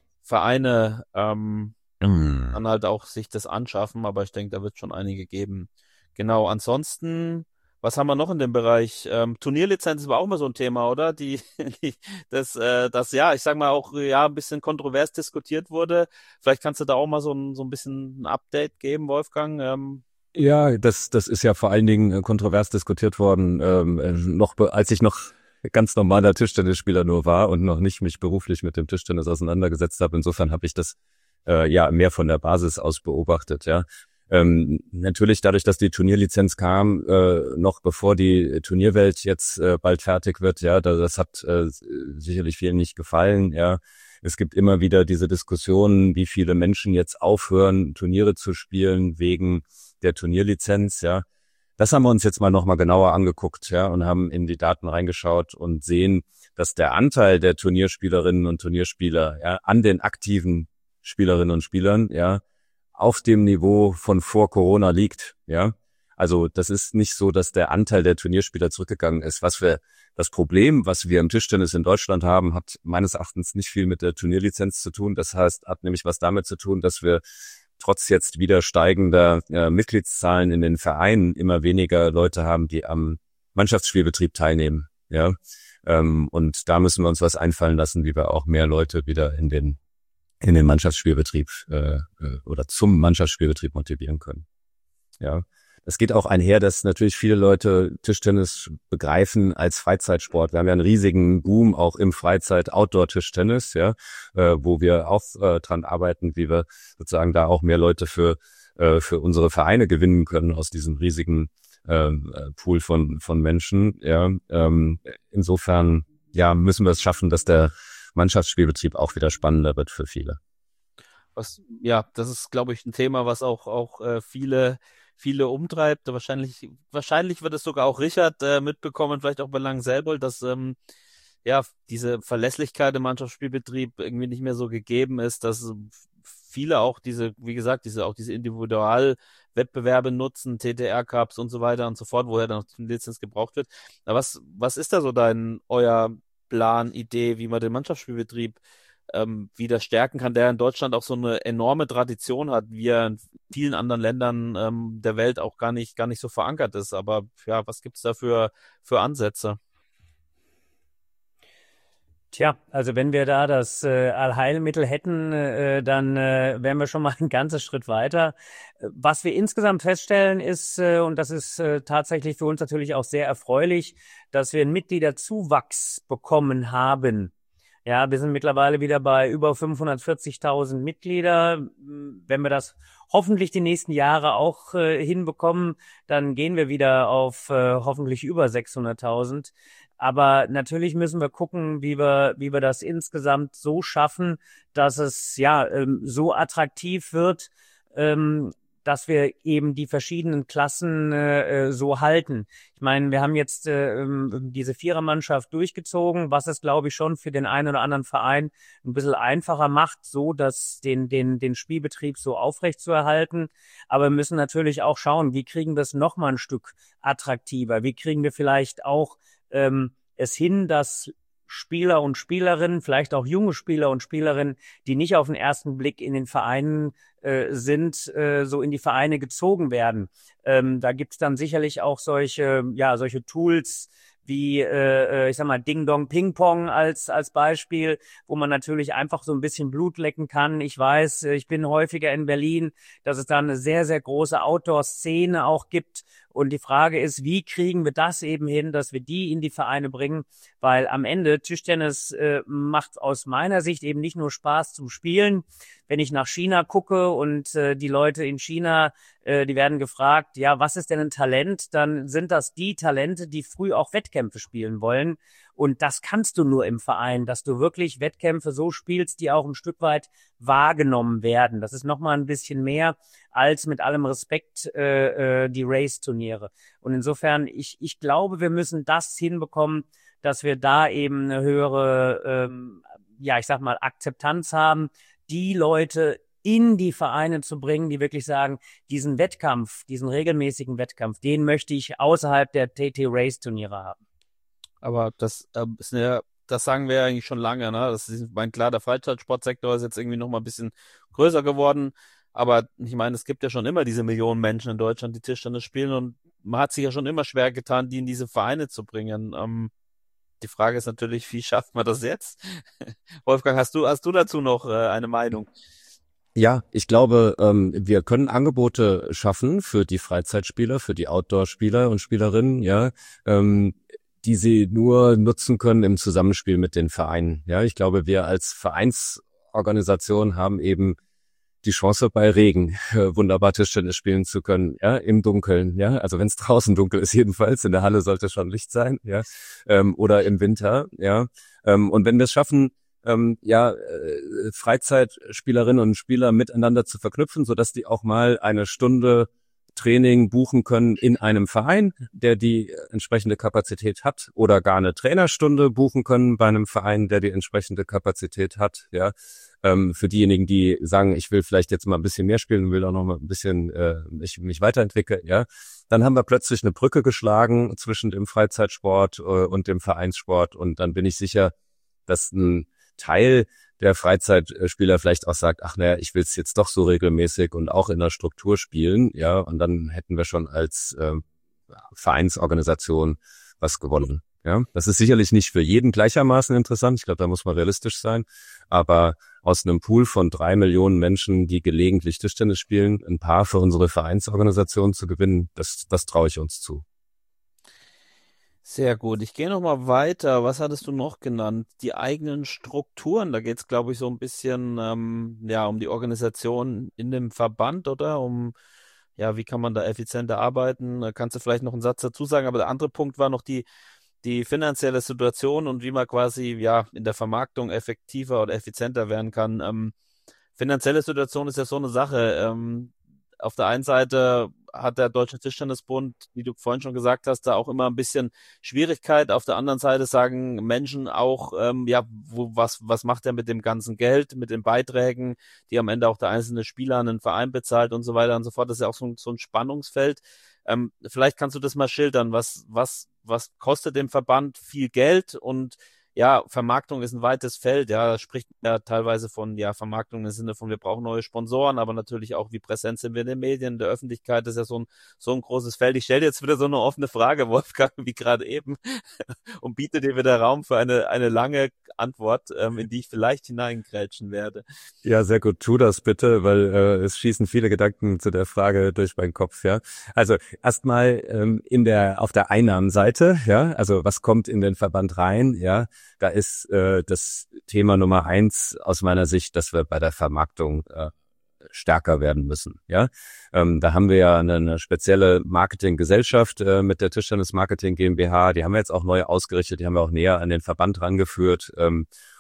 E: Vereine ähm,
A: Mm.
E: dann halt auch sich das anschaffen, aber ich denke, da wird schon einige geben. Genau, ansonsten, was haben wir noch in dem Bereich? Ähm, Turnierlizenz war auch mal so ein Thema, oder? Die, die das, äh, das, ja, ich sag mal auch, ja, ein bisschen kontrovers diskutiert wurde. Vielleicht kannst du da auch mal so ein, so ein bisschen ein Update geben, Wolfgang. Ähm,
A: Ja, das, das ist ja vor allen Dingen äh, kontrovers diskutiert worden, ähm, äh, noch be- als ich noch ganz normaler Tischtennisspieler nur war und noch nicht mich beruflich mit dem Tischtennis auseinandergesetzt habe. Insofern habe ich das äh, ja mehr von der Basis aus beobachtet. Ja, ähm, natürlich dadurch, dass die Turnierlizenz kam, äh, noch bevor die Turnierwelt jetzt äh, bald fertig wird. Ja, da, das hat äh, sicherlich vielen nicht gefallen. Ja. Es gibt immer wieder diese Diskussionen, wie viele Menschen jetzt aufhören, Turniere zu spielen wegen der Turnierlizenz, ja. Das haben wir uns jetzt mal nochmal genauer angeguckt, ja, und haben in die Daten reingeschaut und sehen, dass der Anteil der Turnierspielerinnen und Turnierspieler, ja, an den aktiven Spielerinnen und Spielern, ja, auf dem Niveau von vor Corona liegt, ja. Also, das ist nicht so, dass der Anteil der Turnierspieler zurückgegangen ist. Was wir, das Problem, was wir im Tischtennis in Deutschland haben, hat meines Erachtens nicht viel mit der Turnierlizenz zu tun. Das heißt, hat nämlich was damit zu tun, dass wir trotz jetzt wieder steigender äh, Mitgliedszahlen in den Vereinen immer weniger Leute haben, die am Mannschaftsspielbetrieb teilnehmen. Ja, ähm, und da müssen wir uns was einfallen lassen, wie wir auch mehr Leute wieder in den in den Mannschaftsspielbetrieb äh, äh, oder zum Mannschaftsspielbetrieb motivieren können. Ja. Es geht auch einher, dass natürlich viele Leute Tischtennis begreifen als Freizeitsport. Wir haben ja einen riesigen Boom auch im Freizeit-Outdoor-Tischtennis, ja, äh, wo wir auch äh, dran arbeiten, wie wir sozusagen da auch mehr Leute für äh, für unsere Vereine gewinnen können aus diesem riesigen äh, Pool von von Menschen. Ja, ähm, insofern ja müssen wir es schaffen, dass der Mannschaftsspielbetrieb auch wieder spannender wird für viele.
E: was, ja, das ist, glaube ich, ein Thema, was auch auch äh, viele viele umtreibt. Wahrscheinlich, wahrscheinlich wird es sogar auch Richard äh, mitbekommen, vielleicht auch bei Lang-Selbold, dass ähm, ja diese Verlässlichkeit im Mannschaftsspielbetrieb irgendwie nicht mehr so gegeben ist, dass viele auch diese, wie gesagt, diese auch diese Individualwettbewerbe nutzen, T T R-Cups und so weiter und so fort, woher dann auch die Lizenz gebraucht wird. Aber was was ist da so dein euer Plan, Idee, wie man den Mannschaftsspielbetrieb ähm, wieder stärken kann, der in Deutschland auch so eine enorme Tradition hat, wie er in vielen anderen Ländern ähm, der Welt auch gar nicht, gar nicht so verankert ist. Aber ja, was gibt's da für, für Ansätze?
F: Tja, also wenn wir da das äh, Allheilmittel hätten, äh, dann äh, wären wir schon mal ein ganzes Schritt weiter. Äh, Was wir insgesamt feststellen ist, äh, und das ist äh, tatsächlich für uns natürlich auch sehr erfreulich, dass wir einen Mitgliederzuwachs bekommen haben. Ja, wir sind mittlerweile wieder bei über fünfhundertvierzigtausend Mitglieder. Wenn wir das hoffentlich die nächsten Jahre auch äh, hinbekommen, dann gehen wir wieder auf äh, hoffentlich über sechshunderttausend. Aber natürlich müssen wir gucken, wie wir, wie wir das insgesamt so schaffen, dass es ja ähm, so attraktiv wird, ähm, dass wir eben die verschiedenen Klassen äh, so halten. Ich meine, wir haben jetzt äh, diese Vierermannschaft durchgezogen, was es, glaube ich, schon für den einen oder anderen Verein ein bisschen einfacher macht, so dass den den den Spielbetrieb so aufrecht zu erhalten. Aber wir müssen natürlich auch schauen, wie kriegen wir es noch mal ein Stück attraktiver? Wie kriegen wir vielleicht auch ähm, es hin, dass Spieler und Spielerinnen, vielleicht auch junge Spieler und Spielerinnen, die nicht auf den ersten Blick in den Vereinen äh, sind, äh, so in die Vereine gezogen werden. Ähm, da gibt's dann sicherlich auch solche, ja, solche Tools wie, äh, ich sag mal, Ding Dong Ping Pong als als Beispiel, wo man natürlich einfach so ein bisschen Blut lecken kann. Ich weiß, ich bin häufiger in Berlin, dass es da eine sehr, sehr große Outdoor-Szene auch gibt. Und die Frage ist, wie kriegen wir das eben hin, dass wir die in die Vereine bringen? Weil am Ende Tischtennis äh, macht aus meiner Sicht eben nicht nur Spaß zum Spielen. Wenn ich nach China gucke und äh, die Leute in China, äh, die werden gefragt, ja, was ist denn ein Talent? Dann sind das die Talente, die früh auch Wettkämpfe spielen wollen. Und das kannst du nur im Verein, dass du wirklich Wettkämpfe so spielst, die auch ein Stück weit wahrgenommen werden. Das ist nochmal ein bisschen mehr als mit allem Respekt äh, äh, die Race-Turniere. Und insofern, ich, ich glaube, wir müssen das hinbekommen, dass wir da eben eine höhere, ähm, ja, ich sag mal, Akzeptanz haben, die Leute in die Vereine zu bringen, die wirklich sagen, diesen Wettkampf, diesen regelmäßigen Wettkampf, den möchte ich außerhalb der T T-Race-Turniere haben.
E: Aber das äh, ist eine, das sagen wir ja eigentlich schon lange, ne? Das ist, mein klar, der Freizeitsportsektor ist jetzt irgendwie noch mal ein bisschen größer geworden. Aber ich meine, es gibt ja schon immer diese Millionen Menschen in Deutschland, die Tischtennis spielen, und man hat sich ja schon immer schwer getan, die in diese Vereine zu bringen. Ähm, die Frage ist natürlich, wie schafft man das jetzt? Wolfgang, hast du, hast du dazu noch äh, eine Meinung?
A: Ja, ich glaube, ähm, wir können Angebote schaffen für die Freizeitspieler, für die Outdoor-Spieler und Spielerinnen, ja, ähm, die sie nur nutzen können im Zusammenspiel mit den Vereinen. Ja, ich glaube, wir als Vereinsorganisation haben eben die Chance, bei Regen äh, wunderbar Tischtennis spielen zu können, ja, im Dunkeln, ja, also wenn es draußen dunkel ist jedenfalls, in der Halle sollte schon Licht sein, ja, ähm, oder im Winter, ja, ähm, und wenn wir es schaffen, ähm, ja, äh, Freizeitspielerinnen und Spieler miteinander zu verknüpfen, sodass die auch mal eine Stunde Training buchen können in einem Verein, der die entsprechende Kapazität hat, oder gar eine Trainerstunde buchen können bei einem Verein, der die entsprechende Kapazität hat, ja. Ähm, für diejenigen, die sagen, ich will vielleicht jetzt mal ein bisschen mehr spielen, will auch noch mal ein bisschen äh, mich, mich weiterentwickeln, ja. Dann haben wir plötzlich eine Brücke geschlagen zwischen dem Freizeitsport äh, und dem Vereinssport, und dann bin ich sicher, dass ein Teil der Freizeitspieler vielleicht auch sagt, ach naja, ich will es jetzt doch so regelmäßig und auch in der Struktur spielen, ja, und dann hätten wir schon als äh, Vereinsorganisation was gewonnen. Ja, das ist sicherlich nicht für jeden gleichermaßen interessant. Ich glaube, da muss man realistisch sein. Aber aus einem Pool von drei Millionen Menschen, die gelegentlich Tischtennis spielen, ein paar für unsere Vereinsorganisation zu gewinnen, das, das traue ich uns zu.
E: Sehr gut. Ich gehe noch mal weiter. Was hattest du noch genannt? Die eigenen Strukturen. Da geht es, glaube ich, so ein bisschen ähm, ja um die Organisation in dem Verband, oder? Um, ja, wie kann man da effizienter arbeiten? Da kannst du vielleicht noch einen Satz dazu sagen. Aber der andere Punkt war noch die die finanzielle Situation und wie man quasi ja in der Vermarktung effektiver oder effizienter werden kann. Ähm, finanzielle Situation ist ja so eine Sache. Ähm, auf der einen Seite hat der Deutsche Tischtennisbund, wie du vorhin schon gesagt hast, da auch immer ein bisschen Schwierigkeit. Auf der anderen Seite sagen Menschen auch, ähm, ja, wo, was, was macht er mit dem ganzen Geld, mit den Beiträgen, die am Ende auch der einzelne Spieler an den Verein bezahlt und so weiter und so fort. Das ist ja auch so ein, so ein Spannungsfeld. Ähm, vielleicht kannst du das mal schildern. Was, was, was kostet dem Verband viel Geld? Und ja, Vermarktung ist ein weites Feld. Ja, da spricht man ja teilweise von ja Vermarktung im Sinne von, wir brauchen neue Sponsoren, aber natürlich auch, wie präsent sind wir in den Medien, in der Öffentlichkeit. Das ist ja so ein, so ein großes Feld. Ich stelle dir jetzt wieder so eine offene Frage, Wolfgang, wie gerade eben, und biete dir wieder Raum für eine, eine lange Antwort, ähm, in die ich vielleicht hineingrätschen werde.
A: Ja, sehr gut. Tu das bitte, weil äh, es schießen viele Gedanken zu der Frage durch meinen Kopf, ja. Also erstmal ähm, in der auf der Einnahmenseite, ja, also was kommt in den Verband rein, ja, da ist äh, das Thema Nummer eins aus meiner Sicht, dass wir bei der Vermarktung äh, stärker werden müssen, ja. Ähm, da haben wir ja eine, eine spezielle Marketinggesellschaft äh, mit der Tischtennis Marketing GmbH, die haben wir jetzt auch neu ausgerichtet, die haben wir auch näher an den Verband rangeführt, ähm,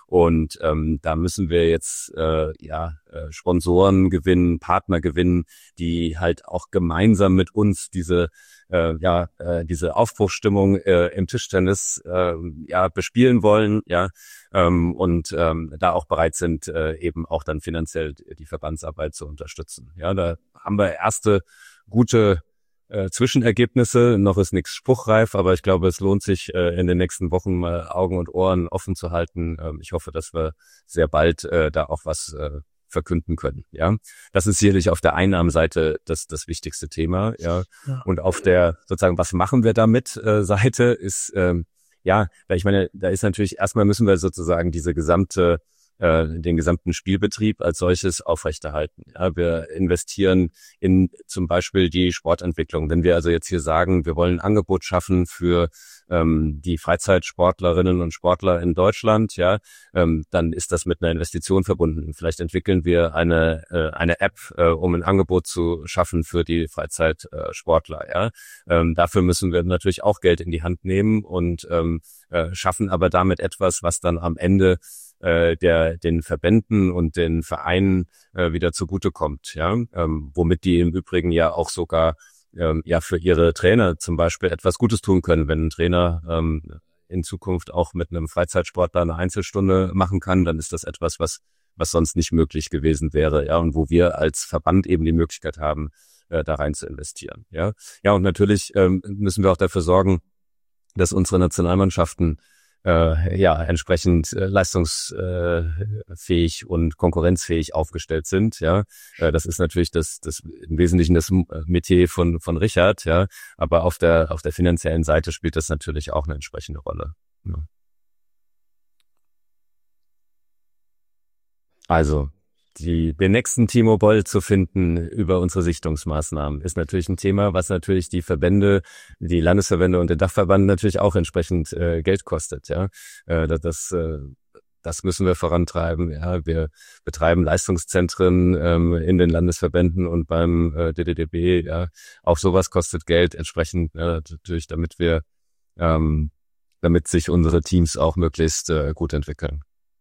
A: Und ähm, da müssen wir jetzt äh, ja äh, Sponsoren gewinnen, Partner gewinnen, die halt auch gemeinsam mit uns diese äh, ja äh, diese Aufbruchsstimmung äh, im Tischtennis äh, ja bespielen wollen, ja ähm, und ähm, da auch bereit sind, äh, eben auch dann finanziell die Verbandsarbeit zu unterstützen. Ja, da haben wir erste gute Äh, Zwischenergebnisse, noch ist nichts spruchreif, aber ich glaube, es lohnt sich äh, in den nächsten Wochen mal Augen und Ohren offen zu halten. Ähm, ich hoffe, dass wir sehr bald äh, da auch was äh, verkünden können. Ja, das ist sicherlich auf der Einnahmenseite das das wichtigste Thema. Ja, ja. Und auf der sozusagen, was machen wir damit äh, Seite ist ähm, ja, weil ich meine, da ist natürlich erstmal müssen wir sozusagen diese gesamte den gesamten Spielbetrieb als solches aufrechterhalten. Ja, wir investieren in zum Beispiel die Sportentwicklung. Wenn wir also jetzt hier sagen, wir wollen ein Angebot schaffen für ähm, die Freizeitsportlerinnen und Sportler in Deutschland, ja, ähm, dann ist das mit einer Investition verbunden. Vielleicht entwickeln wir eine äh, eine App, äh, um ein Angebot zu schaffen für die Freizeitsportler. Äh, ja, ähm, dafür müssen wir natürlich auch Geld in die Hand nehmen und ähm, äh, schaffen aber damit etwas, was dann am Ende der den Verbänden und den Vereinen äh, wieder zugutekommt, ja, ähm, womit die im Übrigen ja auch sogar ähm, ja für ihre Trainer zum Beispiel etwas Gutes tun können, wenn ein Trainer ähm, in Zukunft auch mit einem Freizeitsportler eine Einzelstunde machen kann, dann ist das etwas, was was sonst nicht möglich gewesen wäre, ja, und wo wir als Verband eben die Möglichkeit haben, äh, da rein zu investieren, ja, ja, und natürlich ähm, müssen wir auch dafür sorgen, dass unsere Nationalmannschaften Äh, ja, entsprechend äh, leistungsfähig und konkurrenzfähig aufgestellt sind, ja. Äh, das ist natürlich das, das im Wesentlichen das Metier von, von Richard, ja. Aber auf der, auf der finanziellen Seite spielt das natürlich auch eine entsprechende Rolle. Ja. Also, die, den nächsten Timo Boll zu finden über unsere Sichtungsmaßnahmen ist natürlich ein Thema, was natürlich die Verbände, die Landesverbände und den Dachverband natürlich auch entsprechend äh, Geld kostet. Ja, äh, das, äh, das müssen wir vorantreiben. Ja, wir betreiben Leistungszentren ähm, in den Landesverbänden und beim äh, D D D B. Ja, auch sowas kostet Geld entsprechend, ja, natürlich, damit wir, ähm, damit sich unsere Teams auch möglichst äh, gut entwickeln.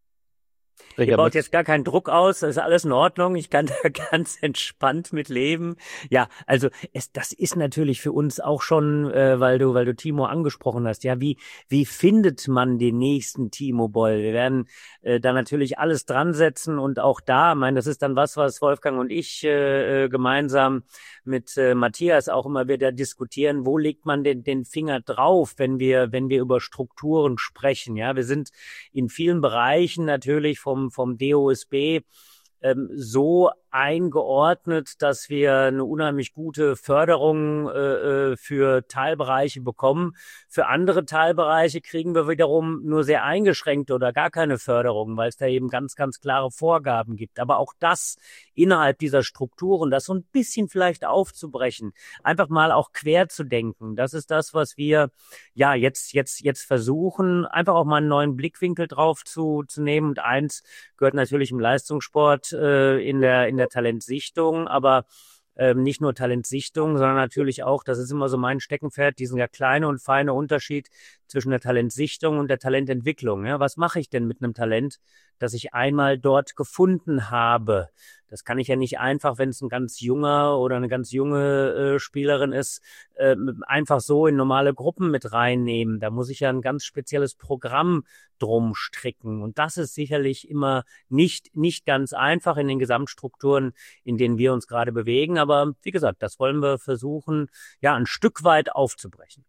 F: Ihr baut jetzt gar keinen Druck aus, das ist alles in Ordnung, ich kann da ganz entspannt mit leben. Ja, also es, das ist natürlich für uns auch schon, äh, weil du, weil du Timo angesprochen hast, ja, wie wie findet man den nächsten Timo Boll? Wir werden äh, da natürlich alles dran setzen und auch da, ich meine, das ist dann was, was Wolfgang und ich äh, gemeinsam mit äh, Matthias auch immer wieder diskutieren, wo legt man den, den Finger drauf, wenn wir, wenn wir über Strukturen sprechen, ja, wir sind in vielen Bereichen natürlich vom vom D O S B ähm, so eingeordnet, dass wir eine unheimlich gute Förderung äh, für Teilbereiche bekommen. Für andere Teilbereiche kriegen wir wiederum nur sehr eingeschränkte oder gar keine Förderung, weil es da eben ganz, ganz klare Vorgaben gibt. Aber auch das innerhalb dieser Strukturen, das so ein bisschen vielleicht aufzubrechen, einfach mal auch quer zu denken. Das ist das, was wir ja jetzt jetzt jetzt versuchen, einfach auch mal einen neuen Blickwinkel drauf zu zu nehmen. Und eins gehört natürlich im Leistungssport äh, in der in der Talentsichtung, aber ähm, nicht nur Talentsichtung, sondern natürlich auch, das ist immer so mein Steckenpferd, diesen ja kleine und feine Unterschied zwischen der Talentsichtung und der Talententwicklung. Ja, was mache ich denn mit einem Talent, das ich einmal dort gefunden habe? Das kann ich ja nicht einfach, wenn es ein ganz junger oder eine ganz junge äh, Spielerin ist, äh, einfach so in normale Gruppen mit reinnehmen. Da muss ich ja ein ganz spezielles Programm drum stricken. Und das ist sicherlich immer nicht nicht ganz einfach in den Gesamtstrukturen, in denen wir uns gerade bewegen. Aber wie gesagt, das wollen wir versuchen, ja, ein Stück weit aufzubrechen.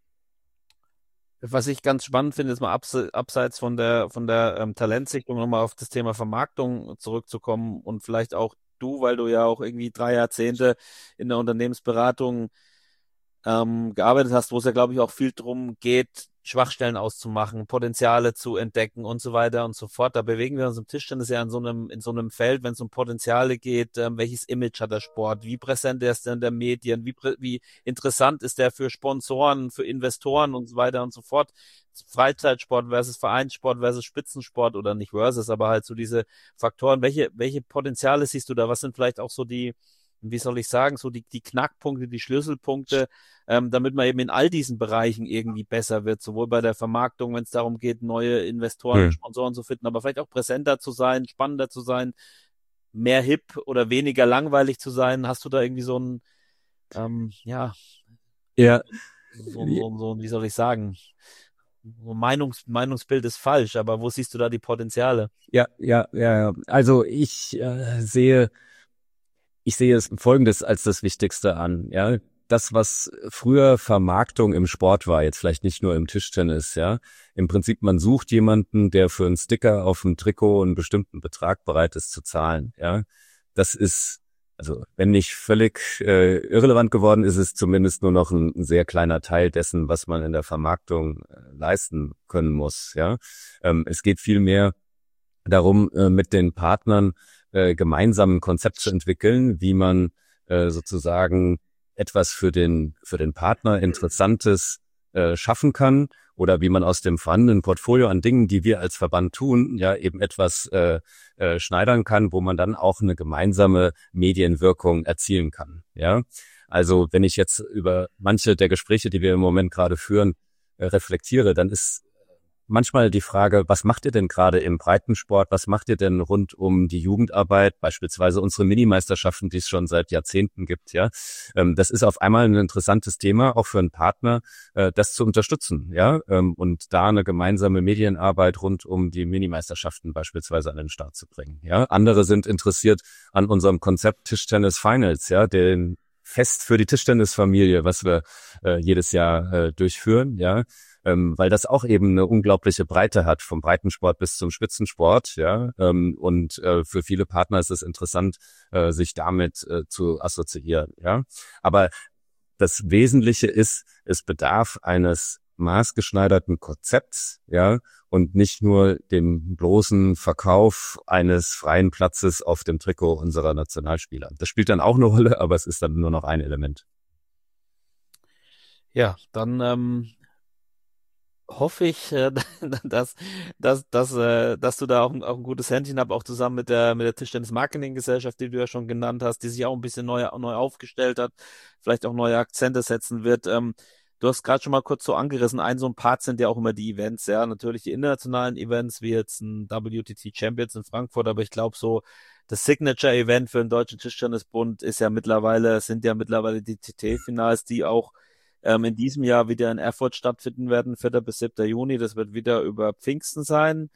E: Was ich ganz spannend finde, ist mal abse- abseits von der von der ähm, Talentsichtung nochmal auf das Thema Vermarktung zurückzukommen und vielleicht auch du, weil du ja auch irgendwie drei Jahrzehnte in der Unternehmensberatung ähm, gearbeitet hast, wo es ja, glaube ich, auch viel drum geht, Schwachstellen auszumachen, Potenziale zu entdecken und so weiter und so fort. Da bewegen wir uns im Tischtennis ja in so einem, in so einem Feld, wenn es um Potenziale geht, ähm, welches Image hat der Sport, wie präsent ist der in der Medien, wie, wie interessant ist der für Sponsoren, für Investoren und so weiter und so fort. Freizeitsport versus Vereinssport versus Spitzensport oder nicht versus, aber halt so diese Faktoren. Welche, welche Potenziale siehst du da? Was sind vielleicht auch so die, wie soll ich sagen, so die, die Knackpunkte, die Schlüsselpunkte, ähm, damit man eben in all diesen Bereichen irgendwie besser wird, sowohl bei der Vermarktung, wenn es darum geht, neue Investoren,
A: Hm.
E: Sponsoren zu finden, aber vielleicht auch präsenter zu sein, spannender zu sein, mehr hip oder weniger langweilig zu sein. Hast du da irgendwie so ein, ähm, ja,
A: Ja,
E: so, so, so, wie soll ich sagen, so Meinungs, Meinungsbild ist falsch, aber wo siehst du da die Potenziale?
A: ja, ja, ja. ja. Also ich äh, sehe, ich sehe es Folgendes als das Wichtigste an. Ja, das, was früher Vermarktung im Sport war, jetzt vielleicht nicht nur im Tischtennis. Ja, im Prinzip man sucht jemanden, der für einen Sticker auf dem Trikot einen bestimmten Betrag bereit ist zu zahlen. Ja, das ist also wenn nicht völlig äh, irrelevant geworden, ist es zumindest nur noch ein, ein sehr kleiner Teil dessen, was man in der Vermarktung äh, leisten können muss. Ja, ähm, es geht viel mehr darum, äh, mit den Partnern äh, gemeinsam ein Konzept zu entwickeln, wie man äh, sozusagen etwas für den für den Partner Interessantes äh, schaffen kann oder wie man aus dem vorhandenen Portfolio an Dingen, die wir als Verband tun, ja eben etwas äh, äh, schneidern kann, wo man dann auch eine gemeinsame Medienwirkung erzielen kann. Ja, also wenn ich jetzt über manche der Gespräche, die wir im Moment gerade führen, äh, reflektiere, dann ist manchmal die Frage, was macht ihr denn gerade im Breitensport? Was macht ihr denn rund um die Jugendarbeit? Beispielsweise unsere Minimeisterschaften, die es schon seit Jahrzehnten gibt, ja. Ähm, das ist auf einmal ein interessantes Thema, auch für einen Partner, äh, das zu unterstützen, ja. Ähm, und da eine gemeinsame Medienarbeit rund um die Minimeisterschaften beispielsweise an den Start zu bringen, ja. Andere sind interessiert an unserem Konzept Tischtennis Finals, ja, den Fest für die Tischtennisfamilie, was wir äh, jedes Jahr äh, durchführen, ja. Ähm, weil das auch eben eine unglaubliche Breite hat, vom Breitensport bis zum Spitzensport, ja, ähm, und äh, für viele Partner ist es interessant, äh, sich damit äh, zu assoziieren, ja. Aber das Wesentliche ist, es bedarf eines maßgeschneiderten Konzepts, ja, und nicht nur dem bloßen Verkauf eines freien Platzes auf dem Trikot unserer Nationalspieler. Das spielt dann auch eine Rolle, aber es ist dann nur noch ein Element.
E: Ja, dann ähm, hoffe ich, äh, dass, dass, dass, äh, dass du da auch ein, auch ein gutes Händchen hast, auch zusammen mit der, mit der Tischtennis-Marketing-Gesellschaft, die du ja schon genannt hast, die sich auch ein bisschen neu, neu aufgestellt hat, vielleicht auch neue Akzente setzen wird. Ähm, du hast gerade schon mal kurz so angerissen, ein so ein Part sind ja auch immer die Events, ja, natürlich die internationalen Events, wie jetzt ein W T T Champions in Frankfurt, aber ich glaube so, das Signature-Event für den Deutschen Tischtennisbund ist ja mittlerweile, sind ja mittlerweile die T T-Finals, die auch ähm, in diesem Jahr wieder in Erfurt stattfinden werden, vierter bis siebter Juni. Das wird wieder über Pfingsten sein.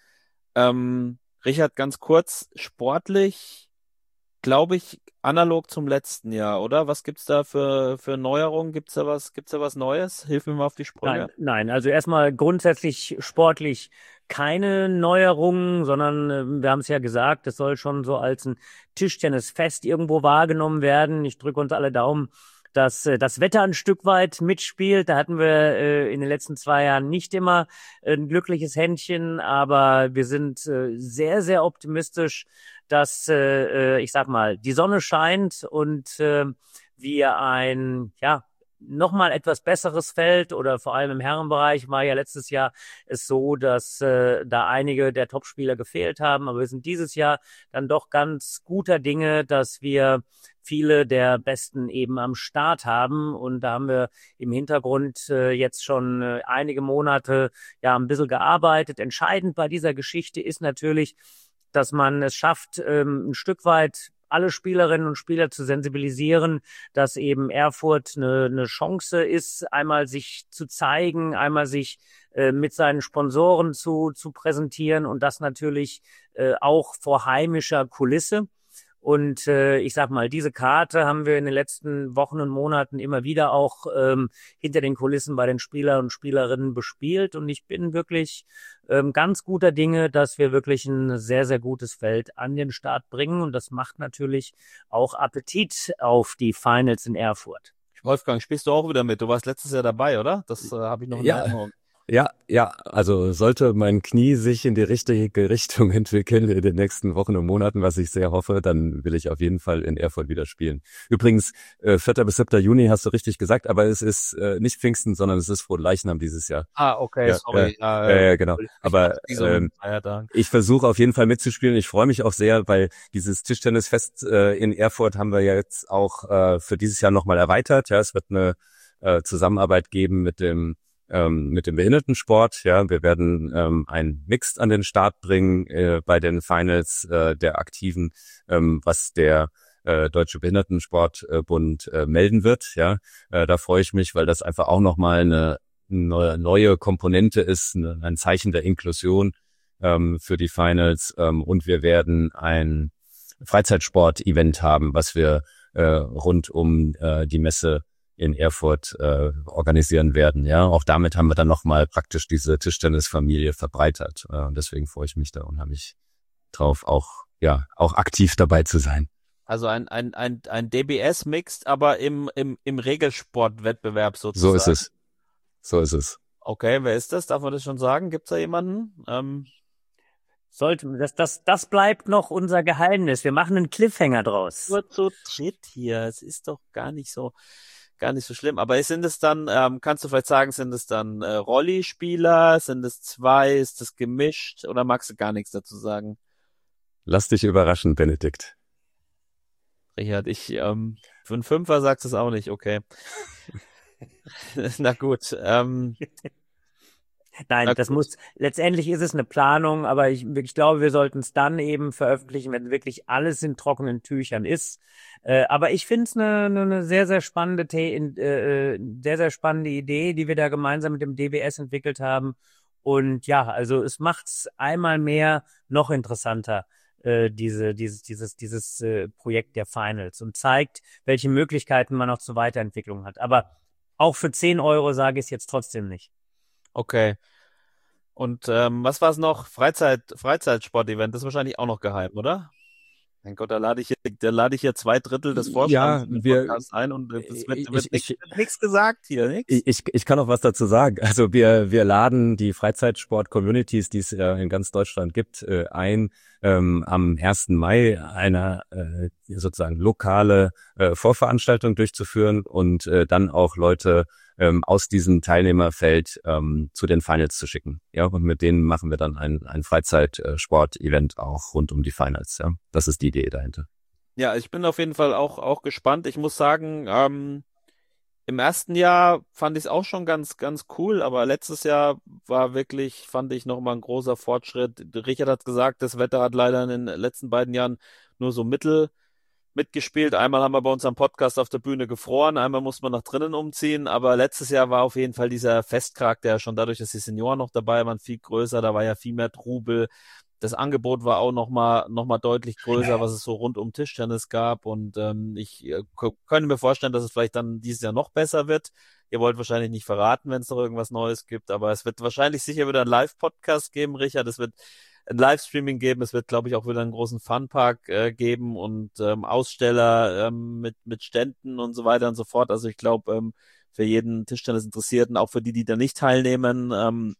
E: Ähm, Richard, ganz kurz, sportlich, glaube ich, analog zum letzten Jahr, oder? Was gibt's da für, für Neuerungen? Gibt's da was, gibt's da was Neues? Hilf mir mal auf die Sprünge.
F: Nein, nein, also erstmal grundsätzlich sportlich keine Neuerungen, sondern äh, wir haben es ja gesagt, es soll schon so als ein Tischtennisfest irgendwo wahrgenommen werden. Ich drücke uns alle Daumen, dass äh, das Wetter ein Stück weit mitspielt. Da hatten wir äh, in den letzten zwei Jahren nicht immer äh, ein glückliches Händchen, aber wir sind äh, sehr, sehr optimistisch, dass, äh, ich sag mal, die Sonne scheint und äh, wir ein, ja, nochmal etwas besseres Feld oder vor allem im Herrenbereich war ja letztes Jahr es so, dass äh, da einige der Topspieler gefehlt haben, aber wir sind dieses Jahr dann doch ganz guter Dinge, dass wir viele der Besten eben am Start haben und da haben wir im Hintergrund äh, jetzt schon äh, einige Monate ja ein bisschen gearbeitet. Entscheidend bei dieser Geschichte ist natürlich, dass man es schafft, ähm, ein Stück weit alle Spielerinnen und Spieler zu sensibilisieren, dass eben Erfurt eine, eine Chance ist, einmal sich zu zeigen, einmal sich äh, mit seinen Sponsoren zu, zu präsentieren und das natürlich äh, auch vor heimischer Kulisse. Und äh, ich sag mal, diese Karte haben wir in den letzten Wochen und Monaten immer wieder auch ähm, hinter den Kulissen bei den Spielern und Spielerinnen bespielt. Und ich bin wirklich ähm, ganz guter Dinge, dass wir wirklich ein sehr, sehr gutes Feld an den Start bringen. Und das macht natürlich auch Appetit auf die Finals in Erfurt.
E: Wolfgang, spielst du auch wieder mit? Du warst letztes Jahr dabei, oder? Das äh, habe ich noch in
A: Ja.
E: Erinnerung.
A: Ja, ja, also sollte mein Knie sich in die richtige Richtung entwickeln in den nächsten Wochen und Monaten, was ich sehr hoffe, dann will ich auf jeden Fall in Erfurt wieder spielen. Übrigens, äh, vierter bis siebter Juni hast du richtig gesagt, aber es ist äh, nicht Pfingsten, sondern es ist Frohenleichnam dieses Jahr.
E: Ah, okay,
A: Ja,
E: sorry.
A: ja,
E: Ja,
A: ja, ja, genau.
E: ich
A: Aber
E: dachte, die so
A: ähm,
E: mit Feiertagen.
A: ich versuche auf jeden Fall mitzuspielen. Ich freue mich auch sehr, weil dieses Tischtennisfest äh, in Erfurt haben wir ja jetzt auch äh, für dieses Jahr nochmal erweitert. Ja, es wird eine äh, Zusammenarbeit geben mit dem ähm, mit dem Behindertensport. Ja, wir werden ähm, ein Mixed an den Start bringen äh, bei den Finals äh, der Aktiven, ähm, was der äh, Deutsche Behindertensportbund äh, melden wird. Ja, äh, da freue ich mich, weil das einfach auch nochmal eine neue, neue Komponente ist, eine, ein Zeichen der Inklusion ähm, für die Finals. Ähm, und wir werden ein Freizeitsport-Event haben, was wir äh, rund um äh, die Messe in Erfurt äh, organisieren werden. Ja, auch damit haben wir dann nochmal praktisch diese Tischtennisfamilie verbreitert. Äh, und deswegen freue ich mich da unheimlich drauf, auch ja auch aktiv dabei zu sein.
E: Also ein, ein, ein, ein D B S-Mixed, aber im, im, im Regelsportwettbewerb
A: So
E: sozusagen.
A: ist es. So ist es.
E: Okay, wer ist das? Darf man das schon sagen? Gibt's da jemanden? Ähm,
F: Sollte, das, das, das bleibt noch unser Geheimnis. Wir machen einen Cliffhanger draus.
E: nur zu dritt hier. Es ist doch gar nicht so, gar nicht so schlimm. Aber sind es dann, ähm, kannst du vielleicht sagen, sind es dann äh, Rolli-Spieler? Sind es zwei? Ist das gemischt? Oder magst du gar nichts dazu sagen?
A: Lass dich überraschen, Benedikt.
E: Richard, ich, ähm, für einen Fünfer sagst du es auch nicht, okay. Na gut, ähm,
F: Nein,
E: Na
F: das
E: gut.
F: muss, letztendlich ist es eine Planung, aber ich, ich glaube, wir sollten es dann eben veröffentlichen, wenn wirklich alles in trockenen Tüchern ist. Äh, aber ich finde es eine, eine, eine sehr, sehr spannende, The äh, sehr, sehr spannende Idee, die wir da gemeinsam mit dem D B S entwickelt haben. Und ja, also es macht's einmal mehr noch interessanter, äh, diese, dieses, dieses, dieses äh, Projekt der Finals und zeigt, welche Möglichkeiten man noch zur Weiterentwicklung hat. Aber auch für zehn Euro sage ich es jetzt trotzdem nicht.
E: Okay. Und ähm, was war es noch? Freizeit, Freizeitsport-Event, das ist wahrscheinlich auch noch geheim, oder? Mein Gott, da lade ich hier, da lade ich hier zwei Drittel des Vorstands
A: Ja,
E: in den
A: wir,
E: Podcast ein und es wird,
A: ich,
E: wird
A: ich,
E: nichts gesagt hier, nichts.
A: Ich, ich ich kann noch was dazu sagen. Also wir wir laden die Freizeitsport-Communities, die es äh, in ganz Deutschland gibt, äh, ein, ähm, am ersten Mai eine äh, sozusagen lokale äh, Vorveranstaltung durchzuführen und äh, dann auch Leute ähm, aus diesem Teilnehmerfeld ähm, zu den Finals zu schicken. Ja, und mit denen machen wir dann ein ein Freizeitsport-Event auch rund um die Finals. Ja, das ist die Idee dahinter.
E: Ja, ich bin auf jeden Fall auch auch gespannt. Ich muss sagen, ähm, im ersten Jahr fand ich es auch schon ganz, ganz cool, aber letztes Jahr war wirklich, fand ich, nochmal ein großer Fortschritt. Richard hat gesagt, das Wetter hat leider in den letzten beiden Jahren nur so mittel mitgespielt. Einmal haben wir bei uns am Podcast auf der Bühne gefroren, einmal musste man nach drinnen umziehen, aber letztes Jahr war auf jeden Fall dieser Festcharakter schon dadurch, dass die Senioren noch dabei waren, viel größer, da war ja viel mehr Trubel. Das Angebot war auch nochmal noch mal deutlich größer, was es so rund um Tischtennis gab. Und ähm, ich äh, k- könnte mir vorstellen, dass es vielleicht dann dieses Jahr noch besser wird. Ihr wollt wahrscheinlich nicht verraten, wenn es noch irgendwas Neues gibt, aber es wird wahrscheinlich sicher wieder einen Live-Podcast geben, Richard. Es wird ein Livestreaming geben. Es wird, glaube ich, auch wieder einen großen Funpark äh, geben und ähm, Aussteller ähm, mit mit Ständen und so weiter und so fort. Also ich glaube, ähm, für jeden Tischtennis-Interessierten, auch für die, die da nicht teilnehmen, ähm,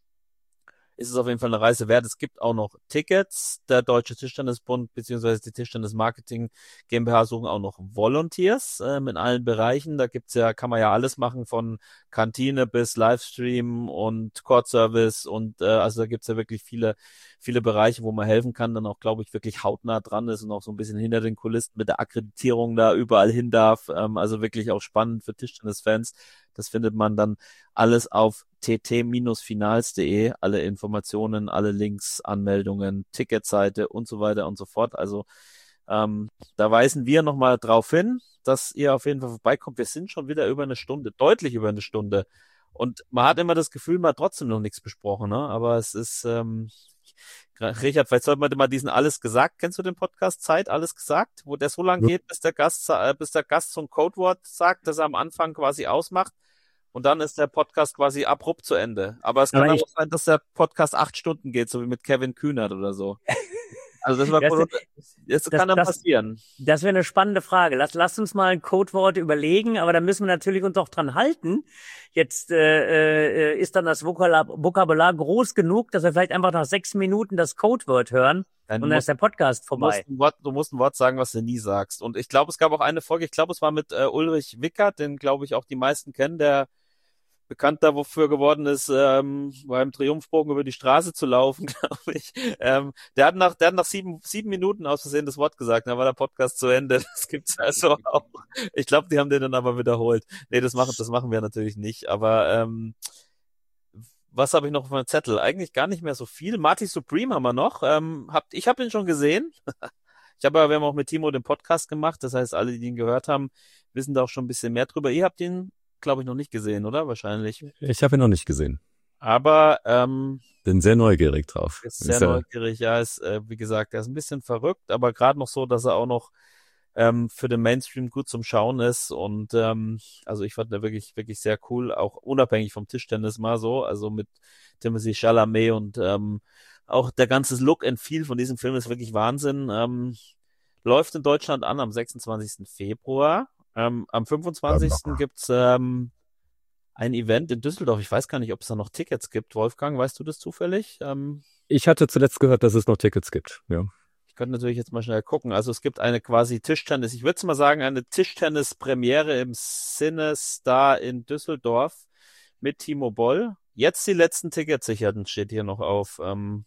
E: ist es auf jeden Fall eine Reise wert. Es gibt auch noch Tickets. Der Deutsche Tischtennisbund bzw. die Tischtennis Marketing GmbH suchen auch noch Volunteers ähm, in allen Bereichen. Da gibt's ja, kann man ja alles machen, von Kantine bis Livestream und Court-Service und äh, also da gibt's ja wirklich viele, viele Bereiche, wo man helfen kann, dann auch, glaube ich, wirklich hautnah dran ist und auch so ein bisschen hinter den Kulissen mit der Akkreditierung da überall hin darf. Ähm, also wirklich auch spannend für Tischtennis-Fans. Das findet man dann alles auf t t finals punkt de, alle Informationen, alle Links, Anmeldungen, Ticketseite und so weiter und so fort. Also ähm, da weisen wir nochmal drauf hin, dass ihr auf jeden Fall vorbeikommt. Wir sind schon wieder über eine Stunde, deutlich über eine Stunde. Und man hat immer das Gefühl, man hat trotzdem noch nichts besprochen, ne? Aber es ist, ähm, Richard, vielleicht sollte man mal diesen Alles gesagt, kennst du den Podcast Zeit, Alles gesagt, wo der so lang geht, bis der Gast, äh, bis der Gast so ein Codewort sagt, das er am Anfang quasi ausmacht. Und dann ist der Podcast quasi abrupt zu Ende. Aber es kann
F: Aber
E: auch
F: ich-
E: sein, dass der Podcast acht Stunden geht, so wie mit Kevin Kühnert oder so. Also das war
F: Das,
E: das
F: das,
E: kann dann
F: das,
E: passieren.
F: das wäre eine spannende Frage. Lass, lasst uns mal ein Codewort überlegen, aber da müssen wir natürlich uns auch dran halten. Jetzt äh, äh, ist dann das Vokabular, Vokabular groß genug, dass wir vielleicht einfach nach sechs Minuten das Codewort hören
E: Nein, du
F: und dann
E: musst,
F: ist der Podcast
E: du, musst
F: vorbei.
E: ein Wort, du musst ein Wort sagen, was du nie sagst. Und ich glaube, es gab auch eine Folge, ich glaube, es war mit äh, Ulrich Wickert, den glaube ich auch die meisten kennen, der bekannt dafür geworden ist, ähm, beim Triumphbogen über die Straße zu laufen, glaube ich. Ähm, der hat nach, der hat nach sieben, sieben Minuten aus Versehen das Wort gesagt, dann war der Podcast zu Ende. Das gibt's also auch. Ich glaube, die haben den dann aber wiederholt. Nee, das machen, das machen wir natürlich nicht. Aber ähm, was habe ich noch auf meinem Zettel? Eigentlich gar nicht mehr so viel. Marty Supreme haben wir noch. Ähm, habt, ich habe ihn schon gesehen. Ich habe aber, wir haben auch mit Timo den Podcast gemacht. Das heißt, alle, die ihn gehört haben, wissen da auch schon ein bisschen mehr drüber. Ihr habt ihn, glaube ich, noch nicht gesehen, oder? Wahrscheinlich.
A: Ich habe ihn noch nicht gesehen.
E: Aber ähm,
A: Bin sehr neugierig drauf.
E: ist sehr
A: Ist ja,
E: neugierig. Ja, ist, äh, wie gesagt, er ist ein bisschen verrückt, aber gerade noch so, dass er auch noch ähm, für den Mainstream gut zum Schauen ist. Und ähm, also ich fand er wirklich, wirklich sehr cool, auch unabhängig vom Tischtennis mal so. Also mit Timothée Chalamet und ähm, auch der ganze Look and Feel von diesem Film ist wirklich Wahnsinn. Ähm, läuft in Deutschland an am sechsundzwanzigsten Februar. Ähm, am fünfundzwanzigsten gibt's ähm, ein Event in Düsseldorf. Ich weiß gar nicht, ob es da noch Tickets gibt. Wolfgang, weißt du das zufällig? Ähm,
A: ich hatte zuletzt gehört, dass es noch Tickets gibt. Ja.
E: ich könnte natürlich jetzt mal schnell gucken. Also es gibt eine quasi Tischtennis, ich würde mal sagen, eine Tischtennis-Premiere im CineStar in Düsseldorf mit Timo Boll. Jetzt die letzten Tickets sicherten, steht hier noch auf ähm,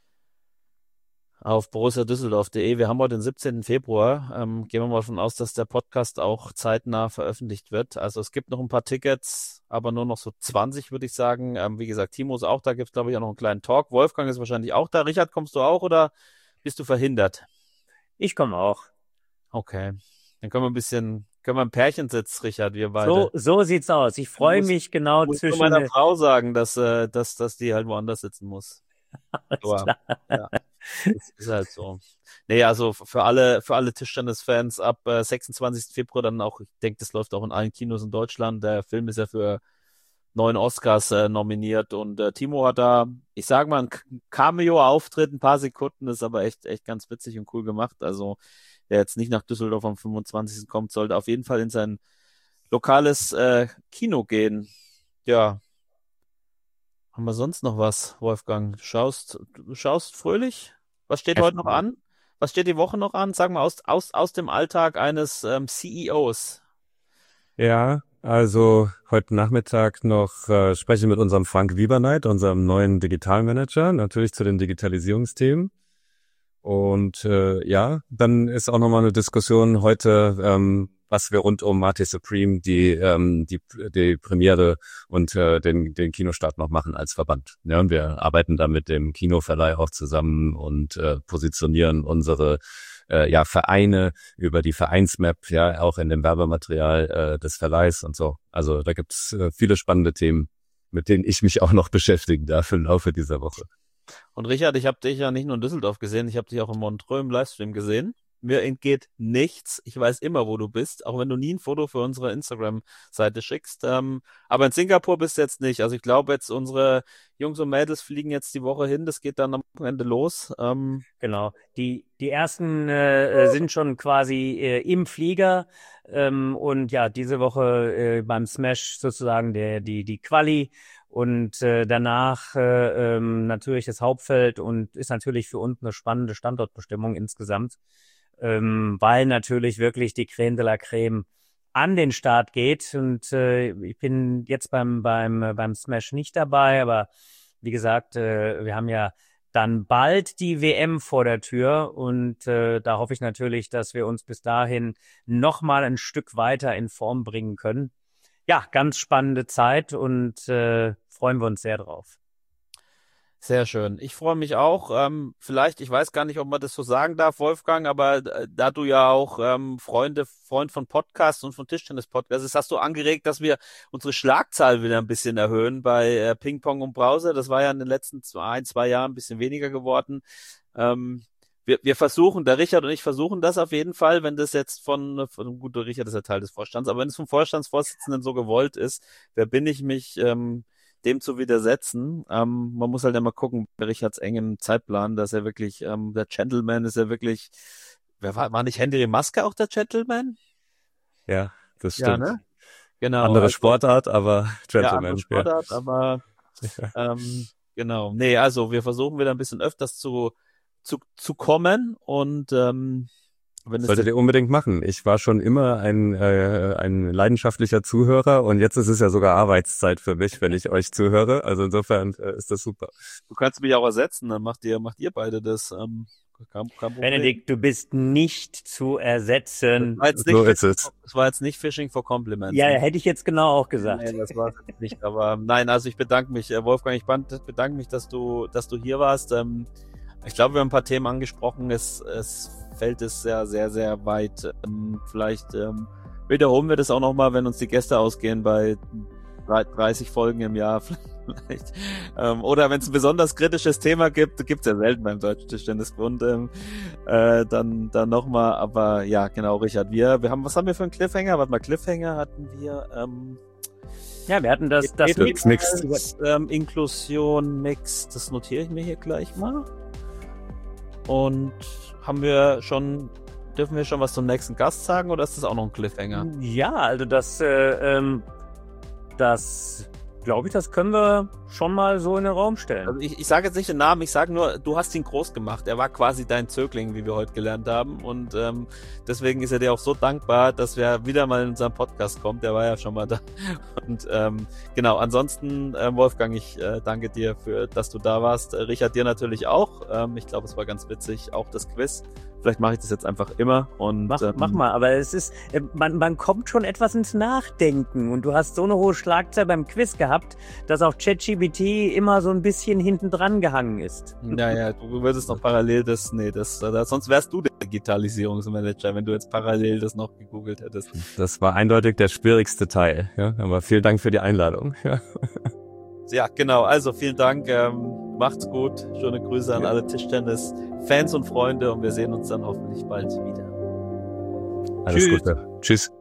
E: auf borussia düsseldorf punkt de. Wir haben heute den siebzehnten Februar. Ähm, gehen wir mal davon aus, dass der Podcast auch zeitnah veröffentlicht wird. Also es gibt noch ein paar Tickets, aber nur noch so zwanzig, würde ich sagen. Ähm, wie gesagt, Timo ist auch da, gibt es, glaube ich, auch noch einen kleinen Talk. Wolfgang ist wahrscheinlich auch da. Richard, kommst du auch oder bist du verhindert?
F: Ich komme auch.
E: Okay. Dann können wir ein bisschen, können wir ein Pärchensitz, Richard, wir beide.
F: So, so sieht's aus. Ich freue
E: musst-
F: mich genau
E: Muss nur
F: zwischen.
E: meiner Frau sagen, dass, äh, dass, dass die halt woanders sitzen muss.
F: Alles
E: Aber,
F: klar.
E: ja. Das ist halt so. Nee, also für alle, für alle Tischtennis-Fans ab äh, sechsundzwanzigsten Februar dann auch, ich denke, das läuft auch in allen Kinos in Deutschland. Der Film ist ja für neun Oscars äh, nominiert und äh, Timo hat da, ich sag mal, ein K- Cameo-Auftritt, ein paar Sekunden, ist aber echt, echt ganz witzig und cool gemacht. Also, wer jetzt nicht nach Düsseldorf am fünfundzwanzigsten kommt, sollte auf jeden Fall in sein lokales äh, Kino gehen. Ja. Haben wir sonst noch was, Wolfgang? Du schaust, du schaust fröhlich? Was steht heute noch an? Was steht die Woche noch an? Sag mal aus, aus, aus dem Alltag eines ähm, C E Os.
A: Ja, also heute Nachmittag noch äh, spreche ich mit unserem Frank Wiebernight, unserem neuen Digitalmanager, natürlich zu den Digitalisierungsthemen. Und äh, ja, dann ist auch nochmal eine Diskussion heute, ähm, was wir rund um Marty Supreme, die ähm, die die Premiere und äh, den den Kinostart noch machen als Verband. Ja, und wir arbeiten da mit dem Kinoverleih auch zusammen und äh, positionieren unsere äh, ja Vereine über die Vereinsmap, ja auch in dem Werbematerial äh, des Verleihs und so. Also da gibt's äh, viele spannende Themen, mit denen ich mich auch noch beschäftigen darf im Laufe dieser Woche.
E: Und Richard, ich habe dich ja nicht nur in Düsseldorf gesehen, ich habe dich auch in Montreux im Livestream gesehen. Mir entgeht nichts. Ich weiß immer, wo du bist, auch wenn du nie ein Foto für unsere Instagram-Seite schickst. Ähm, aber in Singapur bist du jetzt nicht. Also ich glaube jetzt, unsere Jungs und Mädels fliegen jetzt die Woche hin. Das geht dann am Wochenende los. Ähm,
F: Genau. Die, die ersten äh, sind schon quasi äh, im Flieger. Ähm, und ja, diese Woche äh, beim Smash sozusagen der, die, die Quali. Und äh, danach äh, ähm, natürlich das Hauptfeld und ist natürlich für uns eine spannende Standortbestimmung insgesamt, ähm, weil natürlich wirklich die Crème de la Crème an den Start geht. Und äh, ich bin jetzt beim beim äh, beim Smash nicht dabei, aber wie gesagt, äh, wir haben ja dann bald die W M vor der Tür und äh, da hoffe ich natürlich, dass wir uns bis dahin noch mal ein Stück weiter in Form bringen können. Ja, ganz spannende Zeit und äh, freuen wir uns sehr drauf.
E: Sehr schön. Ich freue mich auch. Ähm, vielleicht, ich weiß gar nicht, ob man das so sagen darf, Wolfgang, aber äh, da du ja auch ähm, Freunde, Freund von Podcasts und von Tischtennis-Podcasts bist, hast du angeregt, dass wir unsere Schlagzahl wieder ein bisschen erhöhen bei äh, Ping Pong und Brause. Das war ja in den letzten zwei, ein, zwei Jahren ein bisschen weniger geworden. Ähm, wir, wir versuchen, der Richard und ich versuchen das auf jeden Fall, wenn das jetzt von, von gut, der Richard ist ja Teil des Vorstands, aber wenn es vom Vorstandsvorsitzenden so gewollt ist, wer bin ich mich, ähm, dem zu widersetzen. Ähm, man muss halt immer gucken, bei Richards engem Zeitplan, dass er wirklich, ähm, der Gentleman ist ja wirklich, wer war, war nicht Henry Maske auch der Gentleman?
A: Ja, das
E: Ja,
A: stimmt.
E: ne? Genau.
A: Andere
E: also,
A: Sportart, aber
E: ja,
A: Gentleman.
E: andere Sportart,
A: Ja.
E: aber ähm, genau. Nee, also wir versuchen wieder ein bisschen öfters zu, zu, zu kommen und ähm, wenn es
A: Solltet ihr unbedingt machen. Ich war schon immer ein, äh, ein leidenschaftlicher Zuhörer und jetzt ist es ja sogar Arbeitszeit für mich, wenn ich euch zuhöre. Also insofern äh, ist das super.
E: du kannst mich auch ersetzen, dann macht ihr, macht ihr beide das. Ähm, kein, kein Problem.
F: Benedikt, du bist nicht zu ersetzen.
E: Das war jetzt nicht,
A: So ist es.
E: das war jetzt nicht Fishing for Compliments.
F: Ja,
E: ne?
F: hätte ich jetzt genau auch gesagt.
E: Nein, das war es nicht. Aber nein, also ich bedanke mich, äh, Wolfgang, ich band- bedanke mich, dass du, dass du hier warst. Ähm, ich glaube, wir haben ein paar Themen angesprochen. Es, es fällt es sehr, sehr, sehr weit. Ähm, vielleicht ähm, wiederholen wir das auch nochmal, wenn uns die Gäste ausgehen bei dreißig Folgen im Jahr vielleicht. Ähm, oder wenn es ein besonders kritisches Thema gibt, gibt's ja selten beim Deutschen Tischtennisbund, ähm, äh, dann dann nochmal. Aber ja, genau, Richard, wir wir haben, was haben wir für einen Cliffhanger? Warte mal, Cliffhanger hatten wir ähm,
F: Ja, wir hatten das, das
A: Mix-
F: Mix.
A: Mix.
E: ähm, Inklusion, Mix, das notiere ich mir hier gleich mal. Und haben wir schon, dürfen wir schon was zum nächsten Gast sagen oder ist das auch noch ein Cliffhanger?
F: Ja, also das, äh, ähm, das, glaube ich, das können wir schon mal so in den Raum stellen.
E: Also ich, ich sage jetzt nicht den Namen, ich sage nur, du hast ihn groß gemacht. Er war quasi dein Zögling, wie wir heute gelernt haben. Und ähm, deswegen ist er dir auch so dankbar, dass er wieder mal in unseren Podcast kommt. Der war ja schon mal da. Und ähm, genau, ansonsten, äh, Wolfgang, ich äh, danke dir, für, dass du da warst. Äh, Richard, dir natürlich auch. Ähm, ich glaube, es war ganz witzig, auch das Quiz. Vielleicht mache ich das jetzt einfach immer. Und,
F: Mach,
E: ähm,
F: mach mal, aber es ist, äh, man, man kommt schon etwas ins Nachdenken und du hast so eine hohe Schlagzahl beim Quiz gehabt, dass auch ChatGPT immer so ein bisschen hinten dran gehangen ist.
E: Naja, du würdest noch parallel das, nee, das, das sonst wärst du der Digitalisierungsmanager, wenn du jetzt parallel das noch gegoogelt hättest.
A: Das war eindeutig der schwierigste Teil. Ja, aber vielen Dank für die Einladung. Ja.
E: Ja, genau. Also vielen Dank. Ähm, macht's gut. Schöne Grüße an alle Tischtennis-Fans und Freunde und wir sehen uns dann hoffentlich bald wieder.
A: Alles
E: Tschüss.
A: Gute. Tschüss.